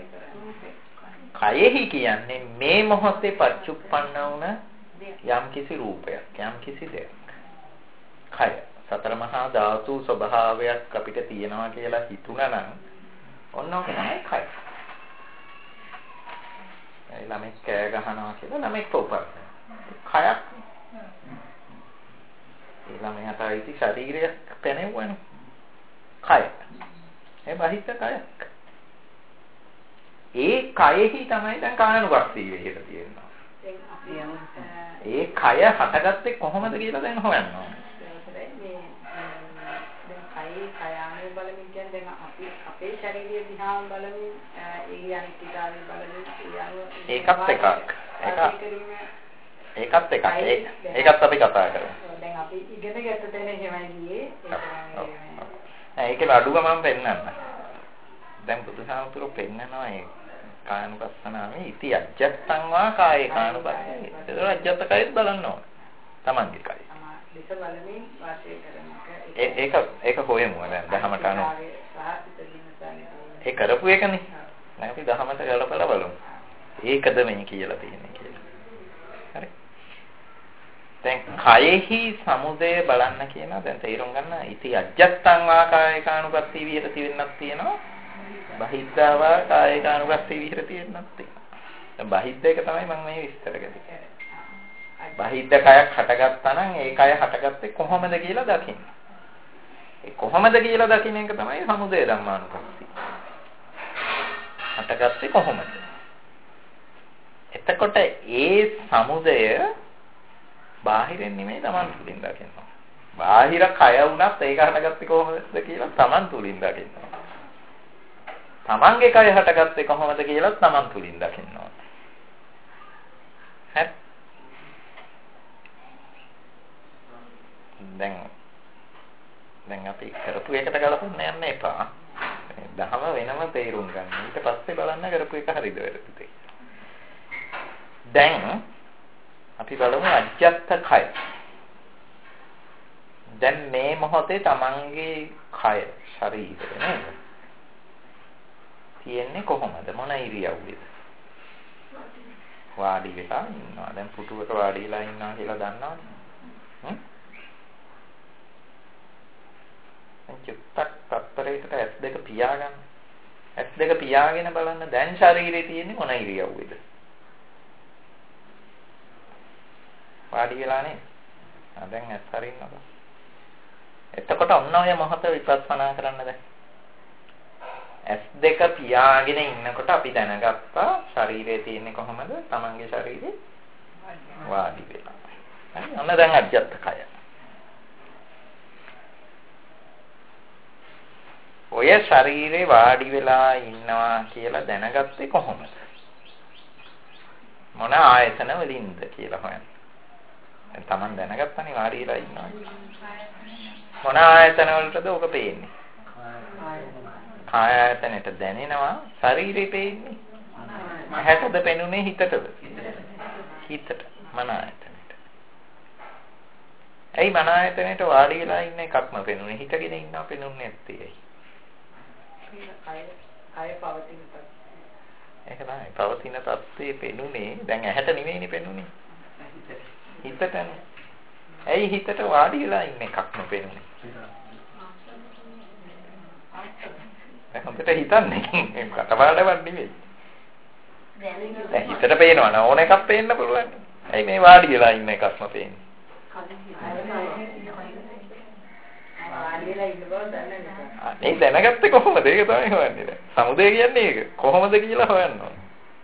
Speaker 1: කයෙහි කියන්නේ මේ මොහොතේ පච්චුප්පන්න වුණ යම්කිසි රූපයක්, යම්කිසි දෙයක්. කය සතර මහා ධාතු ස්වභාවයක් අපිට තියෙනවා කියලා හිතුණා නම් ඔන්න ඔක තමයි කය. ඒ ළමෙක් කෑ ගහනවා කියලා ළමෙක් උපදිනවා. කයක්. ඒ ළමයාට ඇති ශරීරයක් පැනෙවන්නේ. කය. ඒ බාහිර කයක්. ඒ කයෙහි තමයි දැන් කායනුපස්සී විහෙර තියෙනවා. ඒ කය හටගත්තේ කොහොමද කියලා දැන් හොයන්න ඕනේ.
Speaker 2: දැන් කය අනුව බලමින් කියන්නේ දැන් අපි අපේ ශරීරය දිහා බලමින් ඒ අනිත්‍යතාවය බලමින්
Speaker 1: ඒකත් එකක්. ඒකත් අපි කතා කරමු.
Speaker 2: දැන් අපි ඉගෙන ගත්ත තැන එහෙමයි ගියේ.
Speaker 1: ඒකේ අඩුව මම පෙන්නන්න. දැන් බුදුහාමුදුරුවෝ පෙන්නනවා ඒ කායනුපස්සනාවේ ඉති අජ්ජත්තං වා කායේ කායනුපස්සී. ඒක අජ්ජත් කයත් බලන්න ඕන. තමන්ගේ කය.
Speaker 2: දෙස බලමින් වාසය කරන
Speaker 1: ඒක හොයමු දැන් දහමට අනුව. ඒ කරපු එකනේ. දැන් අපි දහමට ගලපලා බලමු. ඒකද මේ කියලා තියෙන්නේ කියලා. හරි. දැන් කයෙහි සමුදය බලන්න කියනවා. දැන් තේරුම් ගන්න ඉති අජ්ජත්තං වා කායේ කායනුපස්සී විහෙරති වෙන්නක් තියෙනවා. බහිද්ධාවා කායිකානුපස්සී විහෙරති වෙන්නත් තියෙනවා. දැන් බහිද්ධ එක තමයි මම මේ විස්තර කරන්නේ. බහිද්ධ කයක් හටගත්තා නම් ඒ කය හටගත්තේ කොහොමද කියලා දකින්න. ඒ කොහොමද කියලා දකින්න එක තමයි සමුදය ධම්මානුපස්සී. හටගත්තේ කොහොමද? එතකොට ඒ සමුදය බාහිරින් නෙමෙයි Taman තුලින් දකින්න. බාහිර කය වුණත් ඒක හටගත්තේ කොහොමද කියලා Taman තුලින් දකින්න. තමන්ගේ කය හටගත්තේ කොහොමද කියලා තමන් තුලින් දකින්න ඕනේ. හරි. දැන් අපි කරපු එකට ගලපන්න යන්න එපා. දහම වෙනම තේරුම් ගන්න. ඊට පස්සේ බලන්න කරපු එක හරිද වැරදිද කියලා. දැන් අපි බලමු අජ්ජත් කය. දැන් මේ මොහොතේ තමන්ගේ කය ශරීරය නේද? තියෙන්නේ කොහොමද? මොන ඉරියව්වේද? වාඩි වෙලා ඉන්නවා. දැන් පුටුවක වාඩි වෙලා ඉන්නවා කියලා දන්නවද? චුට්ටක් තත්පරයකට S2 පියාගන්න. S2 පියාගෙන බලන්න දැන් ශරීරේ තියෙන්නේ මොන ඉරියව්වේද? වාඩි වෙලා නේ. දැන් S හරින්නද? එතකොට ඔන්න ඔය මොහොත විපස්සනා කරන්න දැන්. S2 පියාගෙන ඉන්නකොට අපි දැනගත්තා ශරීරයේ තියෙන්නේ කොහොමද? තමන්ගේ ශරීරේ වාඩි වෙලා. හරි. ඔන්න දැන් අජ්ජත් කය. ඔය ශරීරේ වාඩි වෙලා ඉන්නවා කියලා දැනගත්තේ කොහොමද? මොන ආයතන වලින්ද කියලා හොයන්න. දැන් තමන් දැනගත්තනේ වාඩි වෙලා ඉන්නවා. මොන ආයතන වලටද ඔක පේන්නේ? කාය ආයතනෙට දැනෙනවා ශරීරේ පේන්නේ. ඇහැටද පෙනුනේ හිතටද? හිතට. මන ආයතනෙට. ඇයි මන ආයතනයේට වාඩි වෙලා ඉන්න එකක්ම පෙනුනේ? හිතගෙන ඉන්නවා පෙනුන්නේ නැත්තේ ඇයි?
Speaker 2: කය පවතින තත්ත්වය.
Speaker 1: ඒක තමයි පවතින තත්ත්වේ පෙනුනේ. දැන් ඇහැට නෙවෙයිනේ පෙනුනේ. හිතටනේ. ඇයි හිතට වාඩි වෙලා ඉන්න එකක්ම පෙනුනේ? හොඳට හිතන්නේ කටපාඩමක් නෙවෙයි. දැන් හිතට පේනවා න ඕන එකක් පේන්න පුළුවන්. ඇයි මේ වාඩි වෙලා ඉන්න එකක්ම පේන්නේ? ඒ දැනගත්තේ කොහොමද? ඒක තමයි හොයන්නේ. සමුදය කියන්නේ ඒක. කොහොමද කියලා හොයන්න ඕනේ.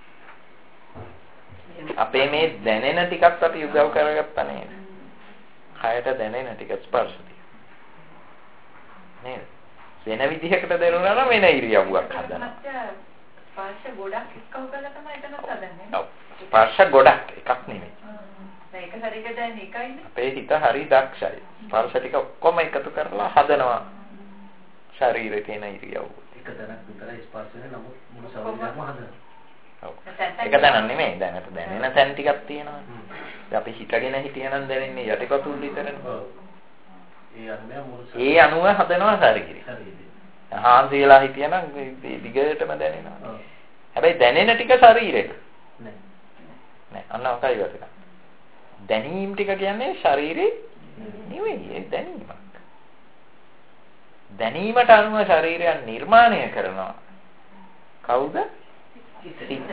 Speaker 1: අපේ මේ දැනෙන ටිකත් අපි උදව් කරගත්තා නේද? කයට දැනෙන ටික ස්පර්ශ ටික. නේද? වෙන විදිහකට දැනුණා නම් වෙන ඉරියව්වක් හදනවා.
Speaker 2: ස්පර්ශ ගොඩක් එක්කව කරලා තමයි එතනත් හදන්නේ.
Speaker 1: ඔව්. ස්පර්ශ ගොඩක් එකක් නෙමෙයි.
Speaker 2: ඒක හරියට දැන් එකයිනේ.
Speaker 1: අපේ හිත හරි දක්ෂයි. ස්පර්ශ ටික ඔක්කොම එකතු කරලා හදනවා. ශරීරේ තියෙන ඉරියව්ව.
Speaker 4: එක දැනක් විතරයි ස්පර්ශනේ නමුත් මුළු ශරීරයම හදනවා.
Speaker 1: ඔව්. ඒක දැනක් නෙමෙයි. දැනට දැනෙන තැන් ටිකක් තියෙනවා. දැන් අපි හිතගෙන හිටියනම් දැනෙන්නේ යටිපතුල් විතරනේ.
Speaker 4: ඔව්.
Speaker 1: ඒ අනුව හදනවා ශරීරය. හාන්සි වෙලා හිටියනම් දිගටම දැනෙනවා. හැබැයි දැනෙන ටික ශරීරෙට. නෑ. අන්න ඔකයි වැදගත්. දැනීම් ටික කියන්නේ ශරීරේ නෙවෙයි. ඒ දැනීමක්. දැනීමට අනුව ශරීරය නිර්මාණය කරනවා. කවුද? සිත.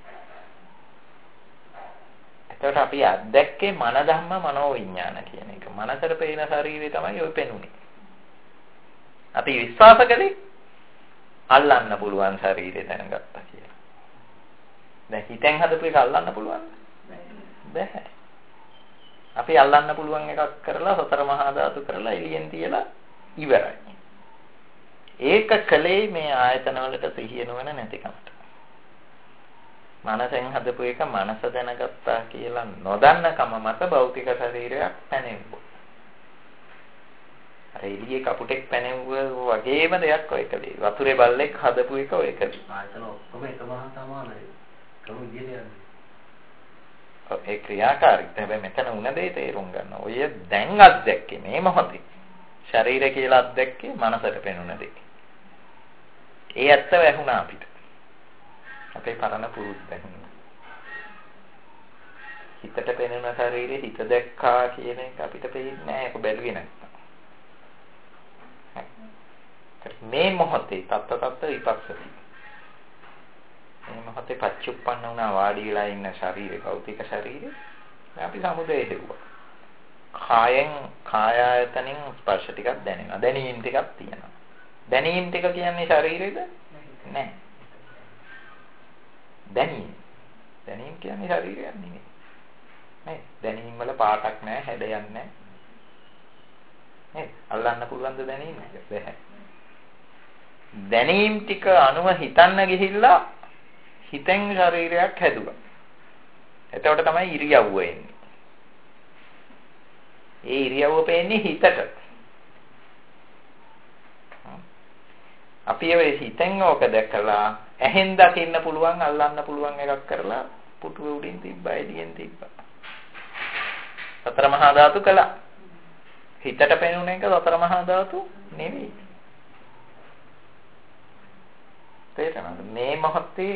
Speaker 1: එතකොට අපි අත්දැක්කේ මන ධම්ම මනෝ විඥාන කියන එක. මනසට පේන ශරීරය තමයි ඔය පෙනුනේ. අපි විශ්වාස කළේ අල්ලන්න පුළුවන් ශරීරය දැනගත්තා කියලා. දැන් හිතෙන් හදපු එක අල්ලන්න පුළුවන්ද? බැහැ. අපි අල්ලන්න පුළුවන් එකක් කරලා සතර මහා ධාතු කරලා එළියෙන් තියලා ඉවරයි. ඒක කලේ මේ ආයතන වලට සිහිය නොවන නැතිකමට. මනසෙන් හදපු එක මනස දැනගත්තා කියලා නොදන්නකම මත භෞතික ශරීරයක් පැනෙවුවා. අර එළියේ කපුටෙක් පැනෙවුවා වගේම දෙයක් ඔය කලේ. වතුරේ බල්ලෙක් හදපු එක ඔය කලේ.
Speaker 4: ආයතන ඔක්කොම එකම සමානයි. කොහොම විදියට යන්නේ?
Speaker 1: ඒ ක්‍රියාකාරීත්වය හැබැයි මෙතන උන දේ තේරුම් ගන්න. ඔය දැන් අත්දැක්කේ මේ මොහොතේ. ශරීරය කියලා අත්දැක්කේ මනසට පෙනුන දේ. ඒ ඇත්ත වැහුණා අපිට. අපේ පරණ පුරුද්ද හින්දා. හිතට පෙනෙන ශරීරේ හිත දැක්කා කියන එක අපිට පේන්නේ නැහැ. ඒක බැලුවේ නැත්තම්. මේ මොහොතේ තත්ත විපස්සති. මේ මොහොතේ පච්චුප්පන්න වුණා වාඩි වෙලා ඉන්න ශරීරේ භෞතික ශරීරේ අපි සමුදේ හෙව්වා. කායෙන් කාය ආයතනෙන් ස්පර්ශ ටිකක් දැනෙනවා. දැනීම් ටිකක් තියෙනවා. දැනීම් ටික කියන්නේ ශරීරේද? නැහැ. දැනීම් කියන්නේ ශරීරයක් නෙමෙයි. නේ? දැනීම් වල පාටක් නැහැ, හැඩයක් නැහැ. නේ? අල්ලන්න පුළුවන් ද දැනීම? බැහැ. දැනීම් ටික අනුව හිතන්න ගිහිල්ලා හිතෙන් ශරීරයක් හැදුවා. එතකොට තමයි ඉරියව්ව එන්නේ. ඒ ඉරියව්ව පෙන්නේ හිතට. අපි ඒ හිතෙන් ඕක දැකලා ඇහෙන් දකින්න පුළුවන් අල්ලන්න පුළුවන් එකක් කරලා පුටුව උඩින් තිබ්බා එළියෙන් තිබ්බා. සතර මහා ධාතු කළා. හිතට පෙනුන එක සතර මහා ධාතු නෙවෙයි. තේරෙනවද? මේ මොහොතේ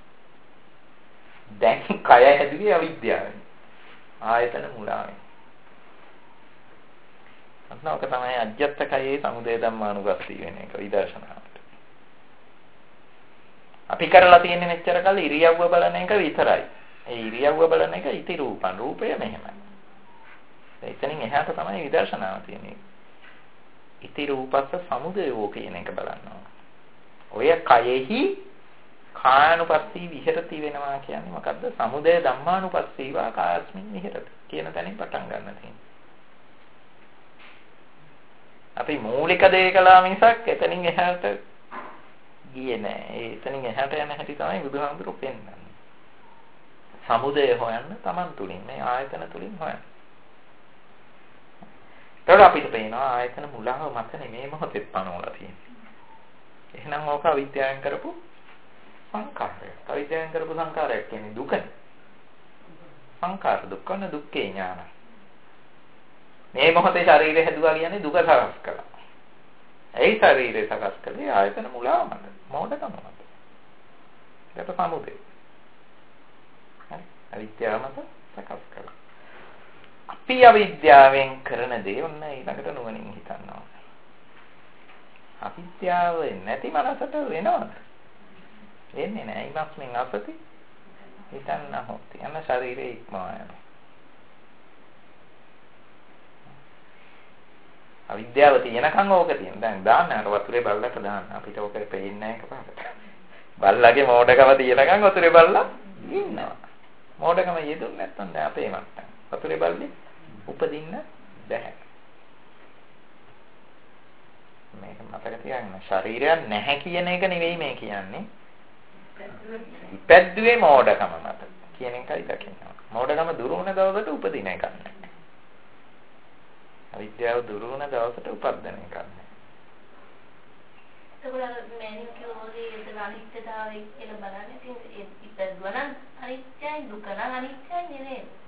Speaker 1: දැන් කය හැදුවේ අවිද්‍යාවෙන්. ආයතන මුලාවෙන්. අන්නක තමයි අජ්ජත් කයේ සමුදය ධම්මානුගස්සී වෙන එක විදර්ශනාවට. අපි කරලා තියෙන්නේ මෙච්චර කල් ඉරියව්ව බලන එක විතරයි. ඒ ඉරියව්ව බලන එක ඉති රූපං රූපය මෙහෙමයි. එතනින් එහාට තමයි විදර්ශනාව තියෙන්නේ. ඉති රූපස්ස සමුදයෝ කියන එක බලනවා. ඔය කයෙහි කායानुපස්සී විහෙරති වෙනවා කියන්නේ මොකද්ද? සමුදය ධම්මානුපස්සීවා කායස්මින් විහෙරති කියන තැනින් පටන් ගන්න තියෙනවා. අපි මූලික දේ කළා මිසක් එතනින් එහාට ගියේ නෑ. එතනින් එහාට යන හැටි තමයි බුදුහාමුදුරුවෝ පෙන්නන්නේ. සමුදය හොයන්න Taman තුලින් මේ ආයතන තුලින් හොයන්න. ඒතකොට අපිට පේනවා ආයතන මුලාව මත නෙමේ මොහොතේ පනවලා තියෙන්නේ. එහෙනම් ඕක අවිද්‍යාවෙන් කරපු සංකාරයක්. අවිද්‍යාවෙන් කරපු සංකාරයක් කියන්නේ දුකනේ. සංකාර දුක්ඛන දුක්ඛේ ඥාන. මේ මොහොතේ ශරීරය හැදුවා කියන්නේ දුක සකස් කළා. ඒ ශරීරය සකස් කළේ ආයතන මුලාව මත. මොඩකම මත. ඒකට සමුදේ. හරි. අවිද්‍යාව මත සකස් කළා. අපි අවිද්‍යාවෙන් කරන දේ ඔන්න ඊළඟට නුවණින් හිතනවා. අවිද්‍යාව නැති මනසට වෙනවද? වෙන්නේ නැහැ. ඊමස්මින් අපති හිතන්න හොත් යන ශරීරයේ ඉක්මවා යනවා. අවිද්‍යාව තියෙනකන් ඕක තියෙන. දැන් දාන්න අර වතුරේ බල්ලට දාන්න. අපිට ඕක පේන්නේ නැහැ එකපාරට. බල්ලගේ මෝඩකම තියෙනකන් වතුරේ බල්ලා ඉන්නවා. මෝඩකම යෙදුන්නේ නැත්නම් දැන් අපේ මට්ටම. වතුරේ බල්ලේ උපදින්න බැහැ. මේක මතක තියාගන්න. ශරීරයක් නැහැ කියන එක නෙවෙයි මේ කියන්නේ. ඉපැද්දුවේ මෝඩකම මත කියන එකයි දකිනවා. මෝඩකම දුරු වුණ දවසට උපදින එකක් නැහැ. අවිද්‍යාව දුරු වුණ දවසට උපදින එකක් නැහැ.
Speaker 3: ඒකවල මෑනියු කියෝදී ඒක අනිත්‍යතාවය කියලා බලන්නේ. ඉතින් ඉපැද්දුවා නම් අනිත්‍යයි දුක නම් අනිත්‍යයි නෙවෙයි.